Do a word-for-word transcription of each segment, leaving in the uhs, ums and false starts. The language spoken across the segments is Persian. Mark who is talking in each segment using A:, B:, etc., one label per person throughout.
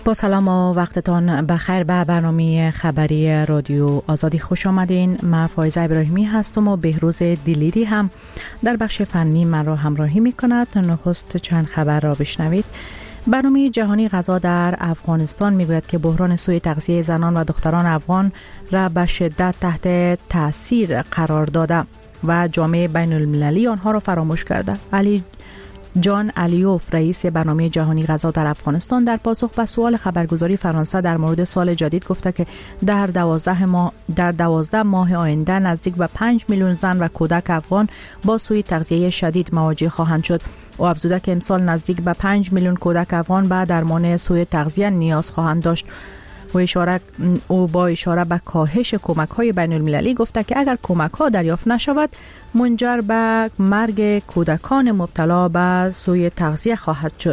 A: با سلام و وقتتان بخیر به برنامه خبری رادیو آزادی خوش آمدین. من فایزه ابراهیمی هستم و بهروز دیلیری هم در بخش فنی من را همراهی می کند. نخست چند خبر را بشنوید. برنامه جهانی غذا در افغانستان می گوید که بحران سوء تغذیه زنان و دختران افغان را به شدت تحت تاثیر قرار داده و جامعه بین المللی آنها را فراموش کرده. علی جان الیوف رئیس برنامه جهانی غذا در افغانستان در پاسخ به سوال خبرگزاری فرانسه در مورد سال جدید گفته که در دوازده ماه در دوازده ماه آینده نزدیک به پنج میلیون زن و کودک افغان با سوء تغذیه شدید مواجه خواهند شد. او افزوده که امسال نزدیک به پنج میلیون کودک افغان به درمان سوء تغذیه نیاز خواهند داشت. و اشاره او با اشاره به کاهش کمک‌های بین‌المللی گفته که اگر کمک‌ها دریافت نشود منجر به مرگ کودکان مبتلا به سوء تغذیه خواهد شد.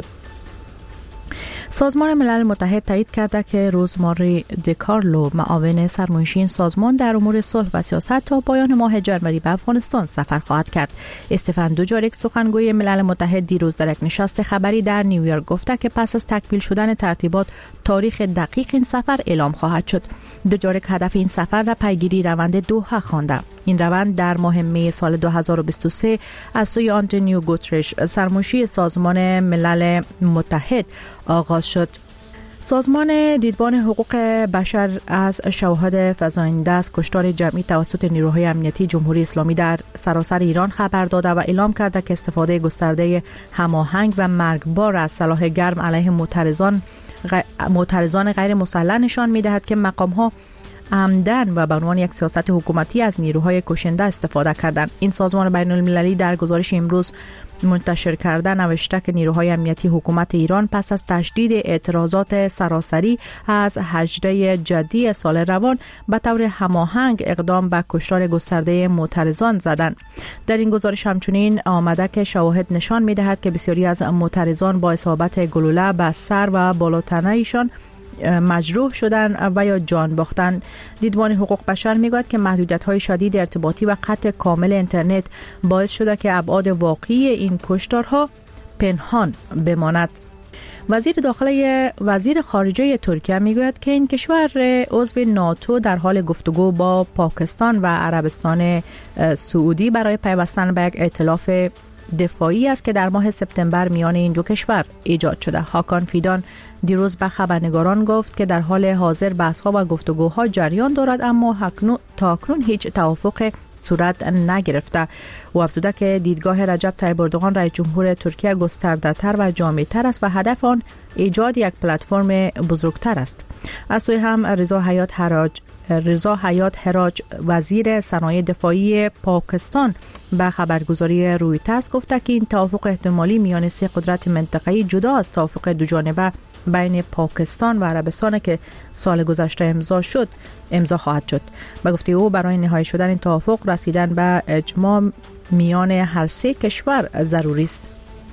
A: سازمان ملل متحد تایید کرده که روزماری دیکارلو معاون سرمنشی سازمان در امور صلح و سیاست تا پایان ماه ژانویه به افغانستان سفر خواهد کرد. استفان دوجاریک سخنگوی ملل متحد دیروز در یک نشست خبری در نیویورک گفته که پس از تکمیل شدن ترتیبات تاریخ دقیق این سفر اعلام خواهد شد. دوجاریک هدف این سفر را پیگیری روند دوحه خوانده. این روند در ماه می سال دو هزار و بیست و سه از سوی آنتونیو گوترش سرمنشی سازمان ملل متحد آغاز شد. سازمان دیدبان حقوق بشر از شواهد فزاینده از کشتار جمعی توسط نیروهای امنیتی جمهوری اسلامی در سراسر ایران خبر داده و اعلام کرده که استفاده گسترده هماهنگ و مرگبار از سلاح گرم علیه معترضان معترضان غیر مسلح نشان می‌دهد که مقام‌ها عمدن و به عنوان یک سیاست حکومتی از نیروهای کشنده استفاده کردند. این سازمان بین المللی در گزارش امروز منتشر کرده نوشته که نیروهای امنیتی حکومت ایران پس از تشدید اعتراضات سراسری از هجده جدی سال روان به طور هماهنگ اقدام به کشتار گسترده معترضان زدند. در این گزارش همچنین آمده که شواهد نشان می‌دهد که بسیاری از معترضان با اصابت گلوله به سر و بالاتنه ایشان مجروح شدن و یا جان باختن. دیدبان حقوق بشر میگوید که محدودیت‌های شدید ارتباطی و قطع کامل اینترنت باعث شده که ابعاد واقعی این کشتارها پنهان بماند. وزیر داخلی وزیر خارجه ترکیه میگوید که این کشور عضو ناتو در حال گفتگو با پاکستان و عربستان سعودی برای پیوستن به یک ائتلاف دفاعی است که در ماه سپتامبر میان این دو کشور ایجاد شده. هاکان فیدان دیروز به خبرنگاران گفت که در حال حاضر بحث‌ها و گفتگوها جریان دارد اما تا اکنون هیچ توافق صورت نگرفته. و افزوده که دیدگاه رجب طیب اردوغان رئیس جمهور ترکیه گسترده‌تر و جامع‌تر است و هدف آن ایجاد یک پلتفرم بزرگتر است. از سوی هم رضا حیات حراج رضا حیات حراج وزیر صنایع دفاعی پاکستان به خبرگزاری رویترز گفته که این توافق احتمالی میان سه قدرت منطقه‌ای جدا از توافق دو جانبه بین پاکستان و عربستان که سال گذشته امضا شد امضا خواهد شد. به گفته او برای نهایی شدن این توافق رسیدن به اجماع میان هر سه کشور ضروری است.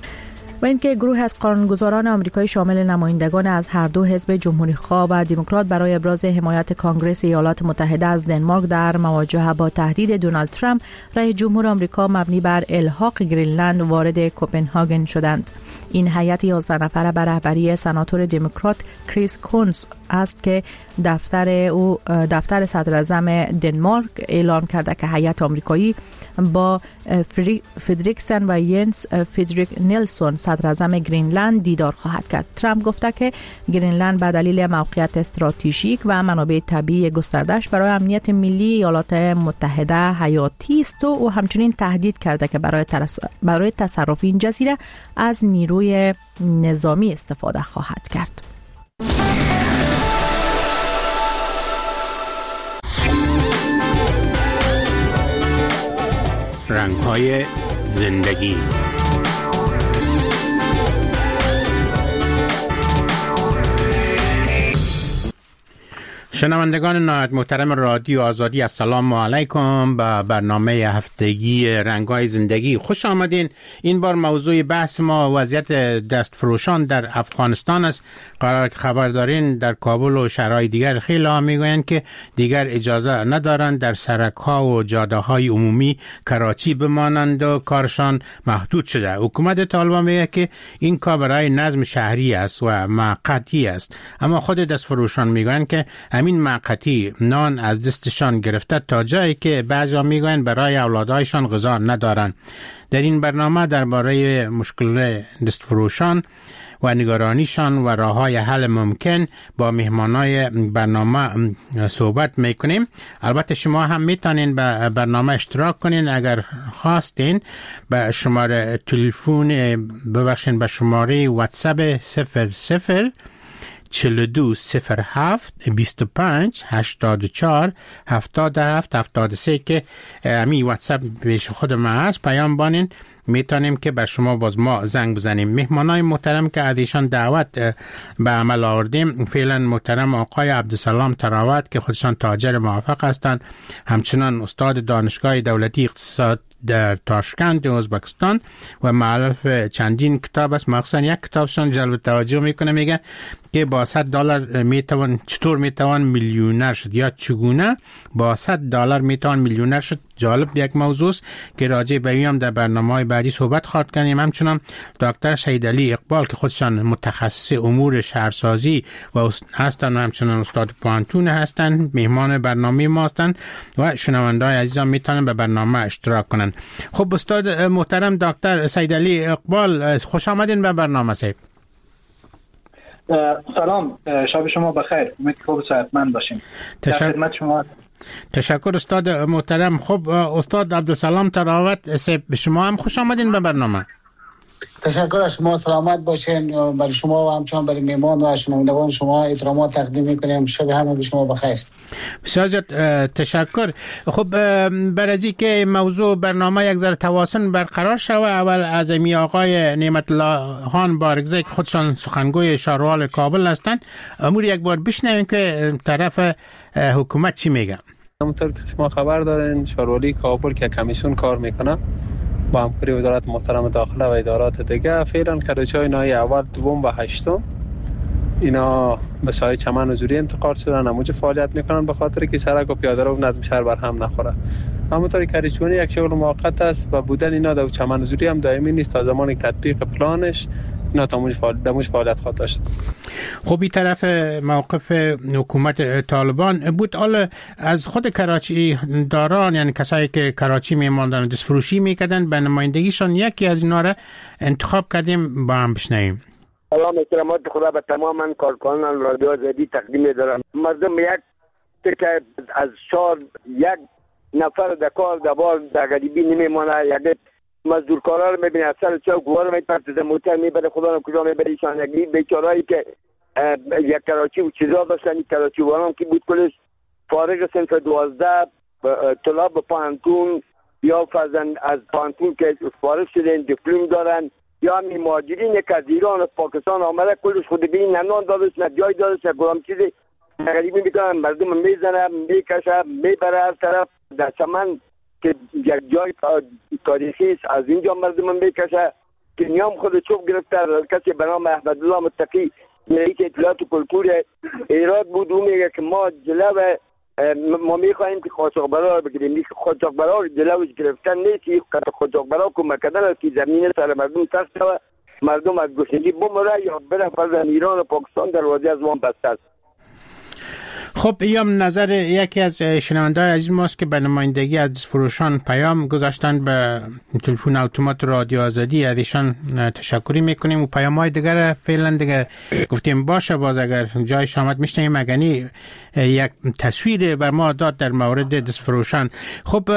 A: و اینکه گروه از قانونگذاران آمریکایی شامل نمایندگان از هر دو حزب جمهوری‌خواه و دموکرات برای ابراز حمایت کانگرس ایالات متحده از دنمارک در مواجهه با تهدید دونالد ترامپ رئیس جمهور آمریکا مبنی بر الحاق گرینلند وارد کوپنهاگن شدند. این هیئت یازده نفره به رهبری سناتور دموکرات کریس کونز است که دفتر او دفتر صدر اعظم دنمارک اعلام کرده که هیئت آمریکایی با فردریکسن و ینس فردریک نیلسون صدر اعظم گرینلند دیدار خواهد کرد. ترامپ گفته که گرینلند به دلیل موقعیت استراتژیک و منابع طبیعی گسترده‌اش برای امنیت ملی ایالات متحده حیاتی است و او همچنین تهدید کرده که برای برای تصرف این جزیره از نیروی نظامی استفاده خواهد کرد.
B: رنگ‌های زندگی. شنوندگان نهایت محترم رادیو آزادی، السلام علیکم. به برنامه هفتگی رنگ‌های زندگی خوش آمدین. این بار موضوع بحث ما وضعیت دستفروشان در افغانستان است. قرار که خبر دارین در کابل و شهرهای دیگر خیلی ها میگویند که دیگر اجازه ندارند در سرک‌ها و جاده‌های عمومی کراچی بمانند و کارشان محدود شده. حکومت طالبان میگه که این کار برای نظم شهری است و موقتی است، اما خود دستفروشان میگویند که همین موقتی نان از دستشان گرفته تا جایی که بعضی ها میگویند برای اولادایشان غذا ندارند. در این برنامه درباره مشکل دستفروشان و نگرانیشان و راه‌های حل ممکن با مهمانای برنامه صحبت میکنیم. البته شما هم میتونین به برنامه اشتراک کنین اگر خواستین. به شماره تلفن ببخشین به شماره واتساپ صفر صفر چهل و دو صفر هفت بیست و پنج هشتاد و چهار هفتاد و هفت هفتاد و سه که امی واتساپ پیش خود ما هست. پیام بانین میتونیم که بر شما باز ما زنگ بزنیم. مهمانای محترم که از ایشان دعوت به عمل آوردیم، فعلا محترم آقای عبدالسلام تراوت که خودشان تاجر موفق هستند، همچنان استاد دانشگاه دولتی اقتصاد در تاشکند ازبکستان و مؤلف چندین کتاب است. مخصوصا یک کتابشان جلب توجه میکنه، میگه که با صد دلار میتوان چطور میتوان میلیونر شد یا چگونه با صد دلار میتوان میلیونر شد. جالب یک موضوع است که راجع به این هم در برنامه‌های بعدی صحبت خواهد کنیم. همچنین دکتر شهیدعلی اقبال که خودشان متخصص امور شهرسازی و هستند و همچنین استاد پانتون هستند مهمان برنامه ما هستند و شنونده‌های عزیزم میتونن به برنامه اشتراک کنن. خب استاد محترم دکتر شهیدعلی اقبال، خوش آمدین به برنامه. صاحب
C: سلام، شب شما بخیر. امید خوب صحتمند باشیم.
B: تشکر.
C: خدمت شما.
B: تشکر استاد محترم. خب استاد عبدالسلام تراوت صاحب، شما هم خوش آمدین به برنامه.
D: تشکر از شما، سلامت باشین. برای شما و همچنان برای میهمان و شنوندگان شما احترامات تقدیم میکنیم. شب همه به شما بخیر.
B: بسیار تشکر. خب برای اینکه موضوع برنامه یک ذره توازن برقرار شود، اول از امی آقای نعمت الله خان بارگزی که خودشان سخنگوی شهروال کابل هستند امور یک بار بشنویم که طرف حکومت چی میگه.
E: همونطور که شما خبر دارین شهروالی کابل که کمیسیون کار میکنه با همکاری وزارت محترم داخله و ادارات دیگه، فعلا کدوچای نهایی اول، دوم و هشتم اینا به سایه چمن حضوری انتقال شدن، همونجا فعالیت میکنن به خاطر که سرک و پیاده رو نظم شهر بر هم نخوره. همونطوری کریچونی یک شغل موقت است و بودن اینا در چمن حضوری هم دائمی نیست تا زمانی که تطبیق پلانش اینا تا موج فعالیت خواهد داشت.
B: خب این طرف موقف حکومت طالبان بود. حالا از خود کراچی داران، یعنی کسایی که کراچی میماندن دست فروشی میکردن، به نمایندگیشان یکی از اینا را انتخاب کردیم با هم بشنویم.
F: سلام، احترامات خدا به تمام کارکنان رادیو آزادی تقدیم می‌دارم. مردم یک که از شهر یک نفر در کار در بار در غریبی نمیمونه، یک مزدورکارا رو میبینه اصلا چه گوها رو میپرسه موتر میبره خدا رو کجا میبره ایشان. یک بیچارهایی که یک کراچی و چیزا داشتن، کراچی واران که بود کلش فارغ صنف دوازده طلاب پانتون یا فرزند از پانتون که فارغ شدن دیپلم دارن یا می مهاجرین که از ایران و پاکستان آمده کلش خود بین نه نان دادش نه جای دادش نه گرام چیزی غریبی میکنن. مردم میزنه میکشه میبره هر طرف در چمن که یک جای تاریخی است، از اینجا مردم میکشه که نیام خود چوب گرفته. کسی به نام احمدالله متقی رئیس اطلاعات و کلتور ایراد بود، او میگه که ما جلو ما میخواهیم که قاچاقبرا رو بگیریم. قاچاقبرا رو جلوش گرفتن نیست، قاچاقبرا کمک کردن است که زمین سر مردم تخت و مردم از گشنگی بمره یا برن فرزن ایران و پاکستان دروازه از وان بسته است.
B: خب ایام نظر یکی از شنونده‌های عزیز ماست که به نمایندگی از فروشان پیام گذاشتن به تلفن اتومات رادیو آزادی، از ایشان تشکری میکنیم و پیام‌های دیگر فعلا دیگه گفتیم باشه باز اگر جایش آمد میشنیم مگنی یک تصویر بر ما داد در مورد دست فروشان. خب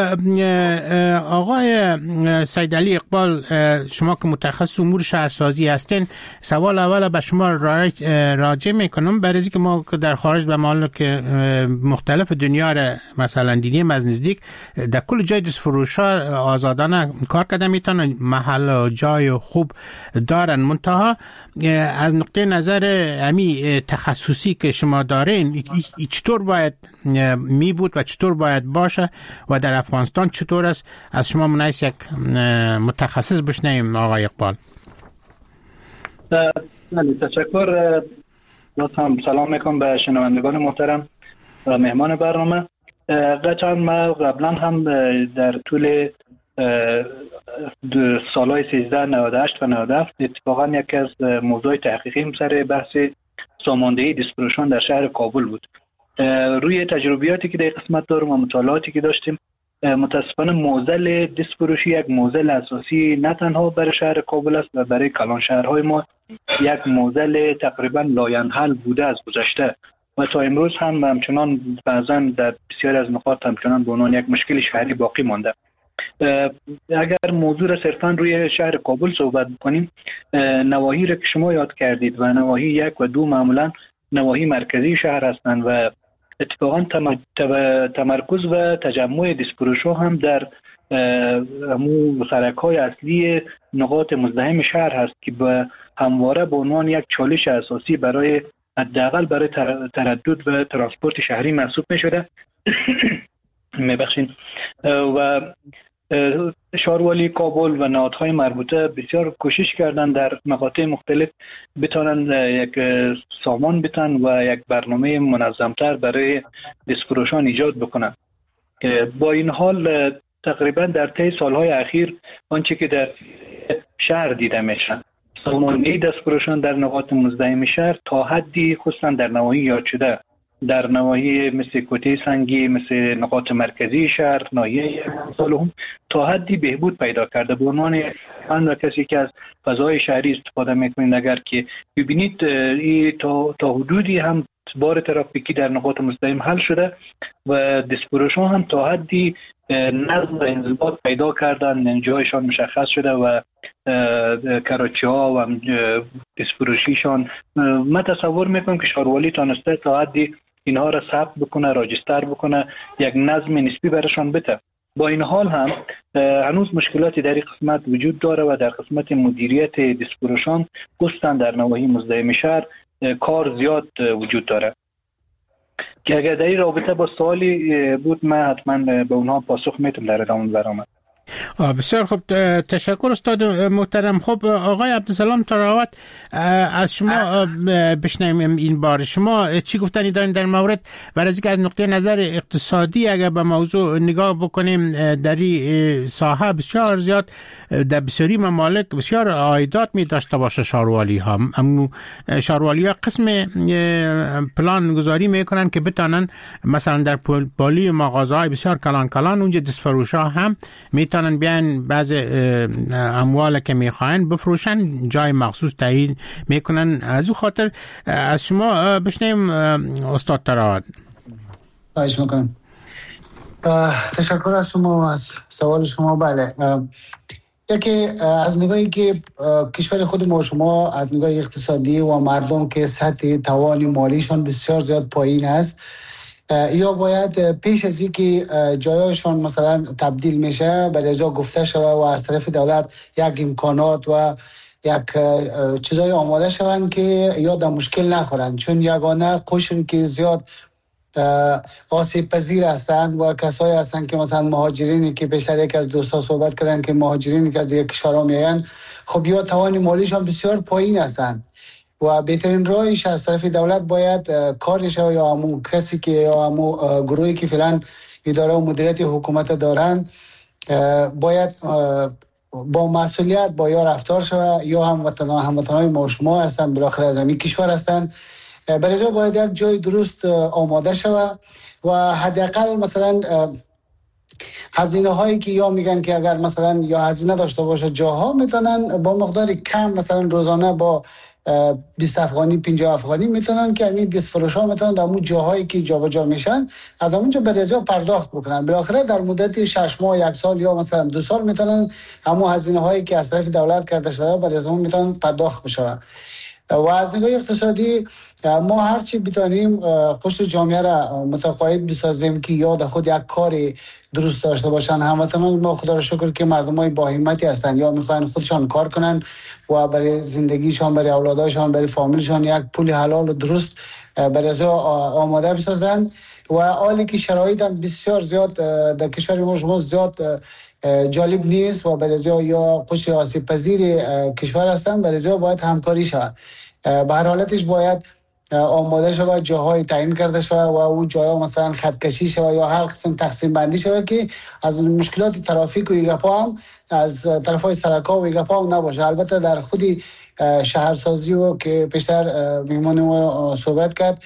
B: آقای شهیدعلی اقبال، شما که متخصص امور شهرسازی هستین، سوال اول به شما راجع میکنم برای اینکه ما در خارج به محل که مختلف دنیا را مثلا دیدیم از نزدیک، در کل جای دست فروش ها آزادانه کار کرده میتونن، محل و جای خوب دارن. منتها از نقطه نظر امی تخصصی که شما دارین، چطور باید می بود و چطور باید باشه و در افغانستان چطور است؟ از شما منایس یک متخصص بشنیم آقای اقبال.
C: بله، تشکر. لطفا سلام میکنم به شنوندگان محترم و مهمان برنامه. قطعا ما قبلا هم در طول سالهای سیزده، نود و هشت و نود و هفت اتفاقا یکی از موضوع تحقیقی سر بحث ساماندهی دستفروشان در شهر کابل بود. روی تجربیاتی که در قسمت دارم و مطالعاتی که داشتیم، متاسفانه معضل دستفروشی یک معضل اساسی نه تنها برای شهر کابل است و برای کلان شهرهای ما یک معضل تقریبا لاینحل بوده از گذشته و تا امروز هم همچنان بعضا در بسیاری از نقاط همچنان به عنوان یک مشکل شهری باقی مانده. اگر موضوع را صرفا روی شهر کابل صحبت کنیم، نواحی را که شما یاد کردید و نواحی یک و دو معمولا نواحی مرکزی شهر هستند و اتفاقا تمرکز و تجمع دستفروش‌ها هم در همون سرک‌های اصلی نقاط مزدحم شهر هست که به همواره به عنوان یک چالش اساسی برای حداقل برای تردد و ترانسپورت شهری محسوب می‌شده. میبخشید. و شهروالی کابل و نهادهای مربوطه بسیار کوشش کردن در مقاطع مختلف بتونن یک سامان بتن و یک برنامه منظمتر برای دستفروشان ایجاد بکنن. با این حال تقریبا در طی سالهای اخیر آنچه که در شهر دیده میشه، ساماندهی دستفروشان در نقاط مزدحم شهر تا حدی خصوصا در نواحی یاد شده، در نواحی مثل کوته سنگی، مثل نقاط مرکزی شهر، ناحیه سالهم تا حدی بهبود پیدا کرده. به عنوان من و کسی که از فضای شهری استفاده میکنید، اگر که ببینید تا تا حدودی هم بار ترافیکی در نقاط مزدحم حل شده و دستفروشان هم تا حدی نظم و انضباط پیدا کردن، جایشان مشخص شده و کراچی ها و دستفروشیشان. من تصور میکنم که شهروالی تانسته تا حدی اینها را ثبت بکنه، راجستر بکنه، یک نظم نسبی برشان بده. با این حال هم هنوز مشکلاتی در این قسمت وجود داره و در قسمت مدیریت دستفروشان خصوصا در نواحی مزدحم شهر کار زیاد وجود داره که اگر در این رابطه با سوالی بود من حتما به اونها پاسخ میتونم در ادامه برآمد.
B: بسیار خوب، تشکر استاد محترم. خب آقای عبدالسلام تراوت، از شما بشنویم این بار شما چی گفتنی دارین در مورد برای اینکه از نقطه نظر اقتصادی اگر به موضوع نگاه بکنیم، در این ساحه بسیار زیاد در بسیاری ممالک بسیار عایدات می داشته باشه شهروالی ها. اما شهروالی ها قسم پلان گذاری میکنن که بتونن مثلا در پالی مغازه های بسیار کلان کلان اونجا دستفروش ها هم میتونن بیان بعض اموال که میخواین بفروشن، جای مخصوص تعیین میکنن. از او خاطر از شما بشنیم استاد تراوت.
D: خواهش میکنم. تشکر از شما از سوال شما. بله، یکی از نگاهی که کشور خود ما شما از نگاه اقتصادی و مردم که سطح توان مالیشان بسیار زیاد پایین است، یا باید پیش از اینکه جایشان مثلا تبدیل میشه به رضا گفته شود و از طرف دولت یک امکانات و یک چیزای آماده شوند که یا در مشکل نخورند، چون یگانه قشری که زیاد آسیب پذیر هستند و کسایی هستند که مثلا مهاجرینی که پیشتر یک از دوستا صحبت کردن که مهاجرینی که از یک کشورها میایند، خب یا توان مالیشان بسیار پایین هستند و بهترین راهش از طرف دولت باید کارش یا همون کسی که یا همون گروهی که فعلا اداره و مدیریت حکومت دارند باید با مسئولیت با یا رفتار شود یا هموطن هموطنای ما شما هستند، بالاخره از همین کشور هستند. برای جا باید یک جای درست آماده شود و حداقل مثلا هزینه هایی که یا میگن که اگر مثلا یا هزینه داشته باشه جاها میتونن با مقدار کم مثلا روزانه با بیست افغانی پنجاه افغانی میتونن که همین دستفروش ها میتونن در اون جاهایی که جابجا میشن از اونجا به رضا پرداخت بکنن. بالاخره در مدت شش ماه یک سال یا مثلا دو سال میتونن همون هزینه هایی که از طرف دولت کرده شده به رضا میتونن پرداخت بشه. و از نگاه اقتصادی ما هرچی بتانیم قشر جامعه را متقاعد بسازیم که یاد خود یک کاری درست داشته باشن. هموطنان ما خدا را شکر که مردمای با همتی هستند، یا میخواین خودشان کار کنن و برای زندگیشان، برای اولاداشان، برای فامیلشان یک پول حلال و درست برای از آماده بسازن. و حالی که شرایط هم بسیار زیاد در کشور ما شما زیاد جالب نیست و برای یا قشر آسیب پذیر کشور هستن، برای باید همکاری شود. به هر حالتش باید آماده شود، جاهای تعیین کرده شود و او جاها مثلا خط کشی شود یا هر قسم تقسیم بندی شود که از مشکلات ترافیک و ایگاپا هم از طرفای سرکا و ایگاپا هم نباشه. البته در خودی شهرسازی و که پیشتر میمون ما صحبت کرد،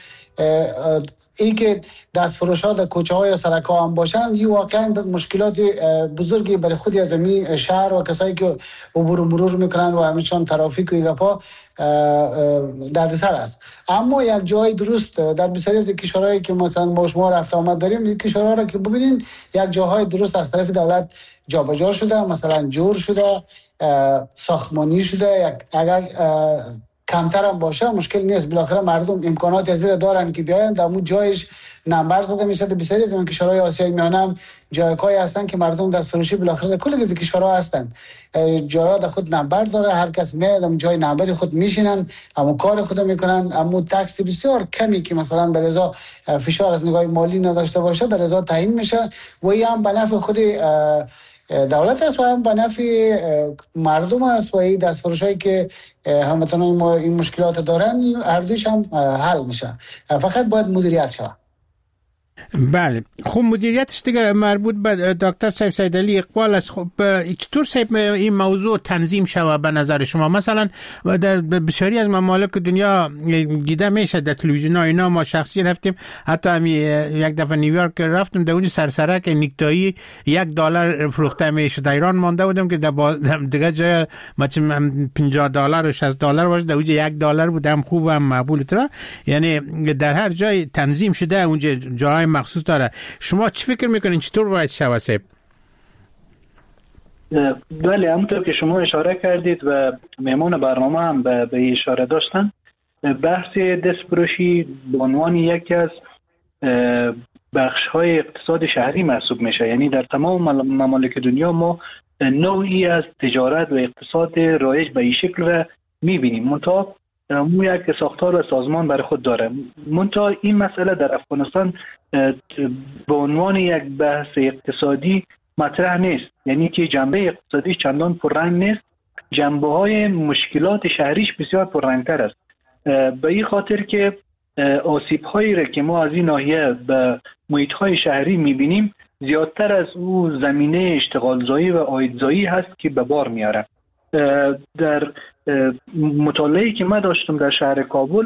D: ای که دست فروشات در کوچه های سرک ها هم باشن، این واقعا مشکلات بزرگی برای خودی از این شهر و کسایی که عبور و مرور میکنن و همیشان ترافیک و ایگاپا دردسر است. اما یک جای درست در بسیاری از کشورهایی که مثلا ما شما رفت آمد داریم، این کشورها را که ببینین یک جاهای درست از طرف دولت جابجا شده، مثلا جور شده، ساختمانی شده. یک اگر کمتر هم باشه مشکل نیست، بالاخره مردم امکانات از زیر دارن که بیاین در اون جایش نمبر زده میشه. بسیاری از این کشورهای آسیای میانه هم جایگاهی هستن که مردم دست فروشی بالاخره در کل از کشورها هستن، جاها در خود نمبر داره، هر کس میاد اون جای نمبر خود میشینن، اما کار خود میکنن. اما تکس بسیار کمی که مثلا به رضا فشار از نگاه مالی نداشته باشه به رضا تعیین میشه و این هم به نفع خود دولت است و هم به نفع مردم است و این دستفروشایی که هموطنان ما این مشکلات دارن هر دوش هم حل میشه، فقط باید مدیریت شود.
B: بله خب مدیریتش دیگه مربوط به دکتر صاحب سیدعلی اقبال است. خب چطور صاحب این موضوع تنظیم شود به نظر شما؟ مثلا در بسیاری از ممالک دنیا دیده میشه در تلویزیون ها اینا، ما شخصی رفتیم، حتی هم یک دفعه نیویورک رفتم، در اونجا سرسرک نیکتایی یک دلار فروخته میشه. در ایران مانده بودم که در دیگه جای مثلا پنجاه دلار و شصت دلار باشه، در اونجا یک دلار بود، هم خوب هم مقبول تر. یعنی در هر جای تنظیم شده، اونجا جای مخصوص داره. شما چی فکر میکنین چطور باید شود صاحب؟
C: بله همونطور که شما اشاره کردید و مهمان برنامه هم به اشاره داشتن، بحث دستفروشی به عنوان یکی از بخش‌های اقتصاد شهری محسوب میشه. یعنی در تمام ممالک دنیا ما نوعی از تجارت و اقتصاد رایج به این شکل را میبینیم، منتها مو یک ساختار و سازمان برای خود داره. منتها این مسئله در افغانستان به عنوان یک بحث اقتصادی مطرح نیست، یعنی که جنبه اقتصادی چندان پررنگ نیست، جنبه های مشکلات شهریش بسیار پررنگتر است. به این خاطر که آسیب هایی را که ما از این ناحیه به محیط های شهری میبینیم زیادتر از او زمینه اشتغالزایی و عایدزایی هست که به بار میاره. در مطالعه‌ای که من داشتم در شهر کابل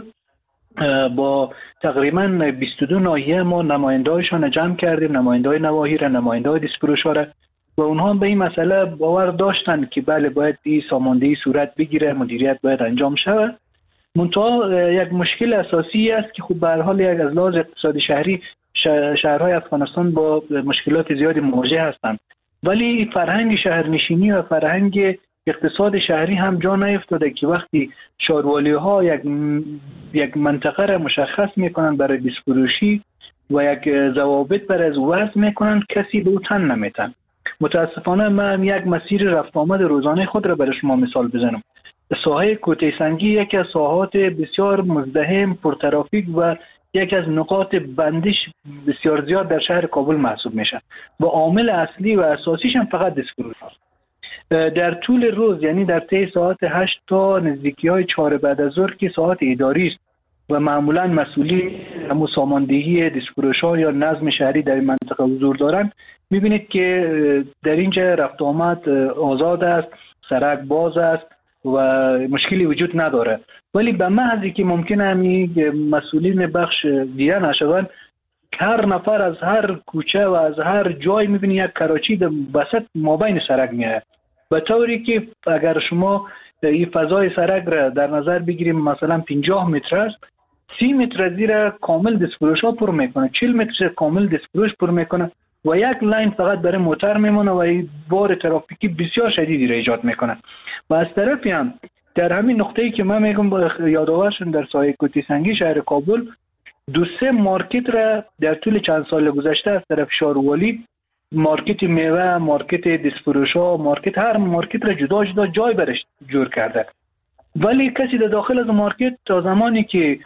C: با تقریبا بیست و دو ناحیه ما نماینده‌هاشون جمع کردیم، نماینده‌های نواحی را، نماینده‌های دستفروش‌ها را، و اونها به این مسئله باور داشتن که بله باید این ساماندهی صورت بگیره، مدیریت باید انجام شود. منتها یک مشکل اساسی است که خب به هر حال یک از لحاظ اقتصادی شهری شهرهای افغانستان با مشکلات زیادی مواجه هستند، ولی فرهنگ شهرنشینی و فرهنگ اقتصاد شهری هم جا نیفتاده که وقتی شاروالی ها یک یک منطقه را مشخص میکنن برای دستفروشی و یک ضوابط برای از وضع میکنن، کسی به او تن نمیتن. متاسفانه من یک مسیر رفت آمد روزانه خود را برای شما مثال بزنم. ساحه کوته سنگی یکی از ساحات بسیار مزدحم، پرترافیک و یکی از نقاط بندش بسیار زیاد در شهر کابل محسوب میشه و عامل اصلی و اساسیش هم فقط دستفروش است. در طول روز، یعنی در طی ساعت هشت تا نزدیکی های چهار بعد از ظهر که ساعت اداری است و معمولا مسئولی همون ساماندهی دستفروش‌ها یا نظم شهری در این منطقه حضور دارند، میبینید که در اینجا رفت آمد آزاد است، سرک باز است و مشکلی وجود نداره. ولی به محضی که ممکنه همین مسئولین بخش دیده نشوند، هر نفر از هر کوچه و از هر جای میبینی یک کراچی در وسط مابین سرک میاد، به طوری که اگر شما این فضای سرک را در نظر بگیریم مثلا پنجاه متر است، سی متر زیر کامل دستفروش ها پر میکنه، چهل متر کامل دستفروش پر میکنه و یک لاین فقط برای موتر میمونه و این بار ترافیکی بسیار شدیدی را ایجاد میکنه. و از طرفی هم در همین نقطه‌ای که من میگم یادآورشون در سایه کوتی سنگی شهر کابل دو سه مارکت را در طول چند سال گذشته از طرف شاروالی، مارکت میوه، مارکت دستفروشا، مارکت هر مارکت را جدا جدا جای برش جور کرده، ولی کسی در داخل از مارکت تا زمانی که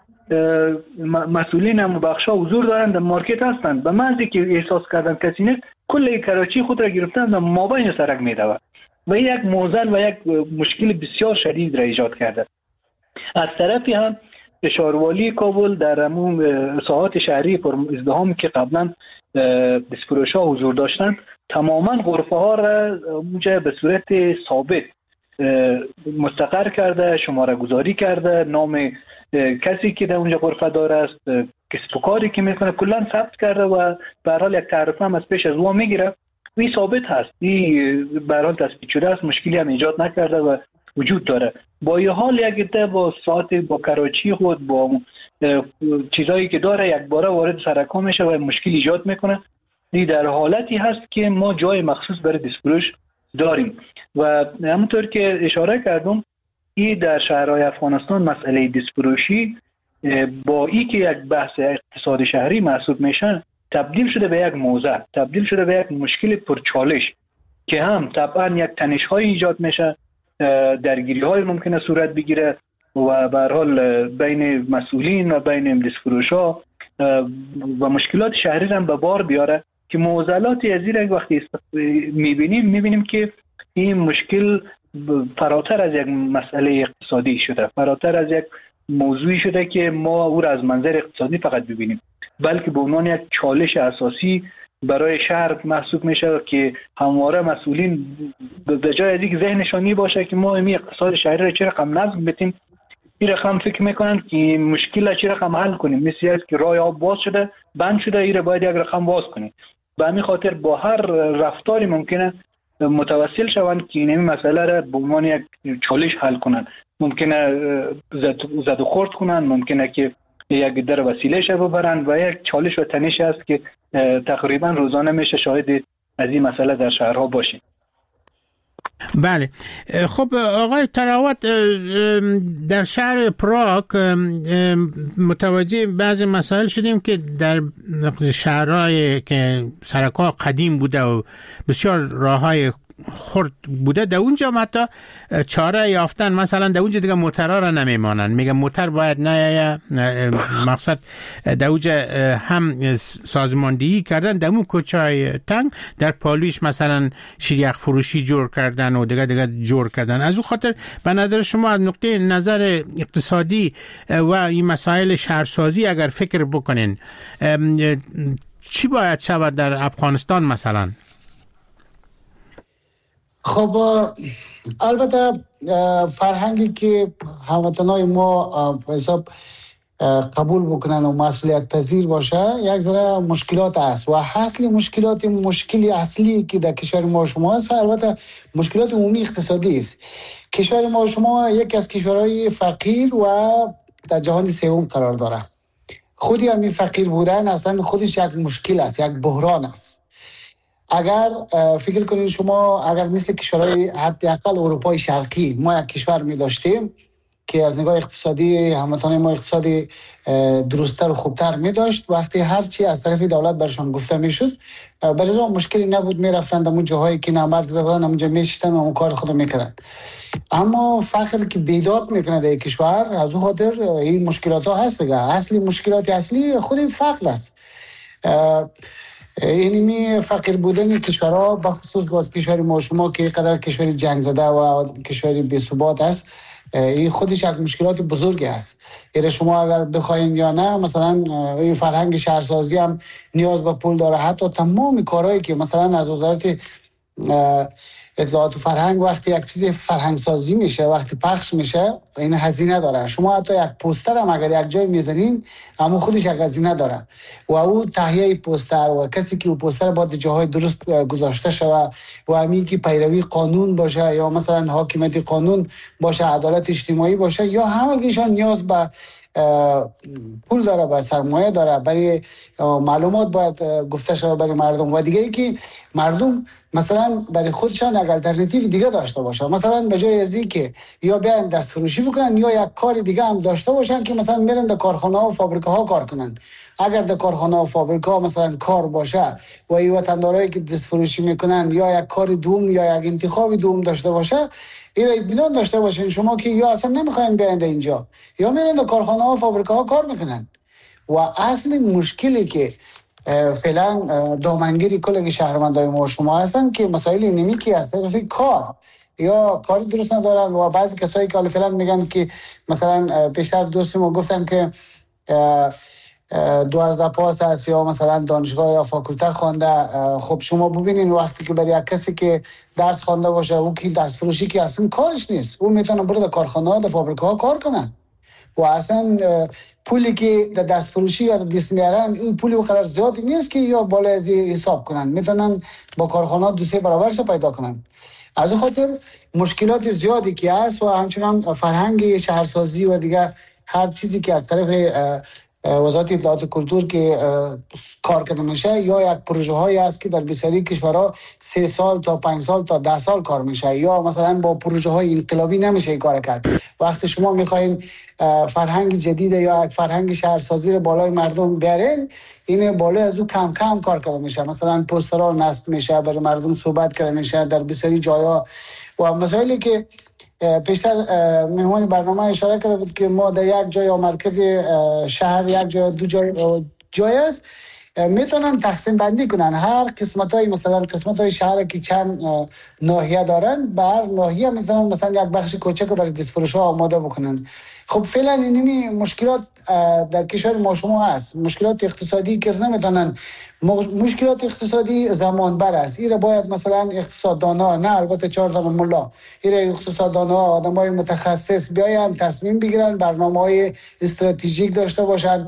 C: مسئولین هم بخشا حضور دارند در مارکت هستند به محضی که احساس کردن کسی نیست کل کراچی خود را گرفتند و مابین سرک میدوه و یک موزل و یک مشکل بسیار شدید را ایجاد کرده. از طرفی هم شاروالی کابل در همون ساحات شهری پر ازدحامی که قبلا دستفروشا حضور داشتند تماما غرفه ها را اونجا به صورت ثابت مستقر کرده، شماره گذاری کرده، نام کسی که در اونجا غرفه دار است، کسب و کاری که میکنه کلا ثبت کرده و به هر حال یک تعرفه هم از پیش از او میگیره. این ثابت هست، این به هر حال تثبیت شده است، مشکلی هم ایجاد نکرده و وجود داره. با این حال یک عده با ساعت با کراچی خود با چیزایی که داره یک باره وارد سرکا میشه و مشکل ایجاد میکنه. این در حالتی هست که ما جای مخصوص برای دستفروش داریم و همونطور که اشاره کردم این در شهرهای افغانستان مسئله دستفروشی با ای که یک بحث اقتصاد شهری محسوب میشه تبدیل شده به یک موضوع، تبدیل شده به یک مشکل پرچالش که هم طبعا یک تنش های ایجاد میشه، درگیری های ممکنه صورت بگیره و به هر حال بین مسئولین و بین دستفروشا و مشکلات شهری هم به بار بیاره که معضلاتی از این وقتی میبینیم میبینیم که این مشکل فراتر از یک مسئله اقتصادی شده، فراتر از یک موضوعی شده که ما او را از منظر اقتصادی فقط ببینیم، بلکه به عنوان یک چالش اساسی برای شهر محسوب میشه که همواره مسئولین به جای از اینکه ذهنشان باشه که ما این اقتصاد شهری را چه رقم نظم بدیم، این رقم فکر میکنن که مشکل را چه رقم حل کنیم، مثل است که راه آب باز شده بند شده این را باید یک رقم باز کنیم. به همین خاطر با هر رفتاری ممکنه متوسل شوند که این مسئله را به عنوان یک چالش حل کنند، ممکنه زد و خورد کنند، ممکنه که یک در وسیله شه ببرند و یک چالش و تنش است که تقریبا روزانه میشه شاهد از این مسئله در شهرها باشیم.
B: بله، خب آقای تراوت، در شهر پراگ متوجه بعضی مسائل شدیم که در شهرهای که سرک‌ها قدیم بوده و بسیار راههای خرد بوده در اونجا حتی چاره یافتن، مثلا در اونجا دیگه موترها را نمیمانن، میگه موتر باید نه مقصد در اونجا هم سازماندهی کردن در اون کوچه‌های تنگ در پالویش مثلا شیریخ فروشی جور کردن و دیگه دیگه جور کردن. از اون خاطر به نظر شما از نقطه نظر اقتصادی و این مسائل شهرسازی اگر فکر بکنین چی باید شود در افغانستان مثلا؟
D: خب البته فرهنگی که هموطنای ما حساب قبول بکنن و مسئولیت پذیر باشه یک ذره مشکلات است و اصلی مشکلات مشکلی اصلی که در کشور ما شما است البته مشکلات عمومی اقتصادی است. کشور ما شما یک از کشورهای فقیر و در جهان سوم قرار داره. خودی همین فقیر بودن اصلا خودش یک مشکل است، یک بحران است. اگر فکر کنید شما اگر مثل کشورهای حداقل اروپای شرقی ما یک کشور می داشتیم که از نگاه اقتصادی هموطنان ما اقتصادی درست‌تر و خوبتر می داشت، وقتی هرچی از طرف دولت برشان گفته می شد برای اون مشکلی نبود، می رفتند اون جاهایی که نمبر زده بودن اونجا می شدن و اون کار خود می کردن. اما فقر که بیداد میکنه در کشور از اون خاطر این مشکلات ها هست دیگه. اصلی مشکلات اصلی خود فقر است. اینمی فقیر بودن کشورها بخصوص باز کشور ما شما که قدر کشور جنگ زده و کشور بی ثبات است، این خودش یک مشکلات بزرگی است. ایره شما اگر بخواین یا نه مثلا این فرهنگ شهرسازی هم نیاز به پول داره. حتی تمام کارهایی که مثلا از وزارت اطلاعات و فرهنگ وقتی یک چیز فرهنگ سازی میشه وقتی پخش میشه این هزینه داره. شما حتی یک پوستر هم اگر یک جای میزنین اما خودش یک هزینه داره و او تهیه پوستر و کسی که او پوستر باید جاهای درست گذاشته شود و همین که پیروی قانون باشه یا مثلا حاکمیت قانون باشه، عدالت اجتماعی باشه، یا همگیشان نیاز به پول داره، به سرمایه داره، برای معلومات باید گفته شود برای مردم. و دیگه ای که مردم مثلا برای خودشان یک الटरनेटिव دیگه داشته باشه. مثلا به جای از اینکه یا بیان دست فروشی بکنن یا یک کار دیگه هم داشته باشن که مثلا میرن در کارخانه ها و فابریکه ها کار کنن. اگر در کارخانه و فابریکه ها مثلا کار باشه و ای وطندارایی که دست فروشی میکنن یا یک کار دوم یا یک انتخاب دوم داشته باشه، این را اطمینان داشته باشین شما که یا اصلا نمیخواین بیاین اینجا یا میرن در کارخانه ها و فابریکه ها کار میکنن. و اصل مشکلی که فعلا دامنگیری کل شهروندای ما شما هستن که مسائل اینمی که از طرف کار یا کاری درست ندارن و بعضی کسایی که فعلا میگن که مثلا پیشتر دوستی ما گفتن که دوازده پاس هست یا مثلا دانشگاه یا فاکولته خوانده. خب شما ببینین وقتی که برای یک کسی که درس خوانده باشه او که دست فروشی که اصلا کارش نیست، او میتونه بره در کارخانه ها در فابریکه ها کار کنه و اصلا پولی که در دست فروشی یا در دست میارن این پولی اونقدر زیادی نیست که یا بالا از حساب کنن، میتونن با کارخانه دو سه برابرش پیدا کنن. از خاطر مشکلات زیادی که هست و همچنان فرهنگ شهرسازی و دیگه هر چیزی که از طرف وزارت اطلاعات و کلتور که کار کرده میشه یا یک پروژه هایی هست که در بسیاری کشورها سه سال تا پنج سال تا ده سال کار میشه یا مثلا با پروژه های انقلابی نمیشه کار کرد. وقتی شما میخواین فرهنگ جدید یا یک فرهنگ شهرسازی رو بالای مردم بیارین، این بالای از او کم کم کار کرده میشه. مثلا پوسترها نصب میشه، برای مردم صحبت کرده میشه در بسیاری جاها و مسائلی که پیشتر مهمان برنامه اشاره کرده بود که ما در یک جای یا مرکز شهر یک جای دو جای جای است میتونن تقسیم بندی کنن هر قسمت های مثلا قسمت های شهر که چند ناحیه دارن به هر ناحیه میتونن مثلا یک بخش کوچک برای دست فروش ها آماده بکنن. خب فعلا اینمی مشکلات در کشور ما شما هست، مشکلات اقتصادی که نمیتونن، مشکلات اقتصادی زمان بر است. ایره باید مثلا اقتصاددانا، نه البته چهار تا ملا، ایره اقتصاددانا آدمای متخصص بیاین تصمیم بگیرن، برنامه‌های استراتژیک داشته باشن،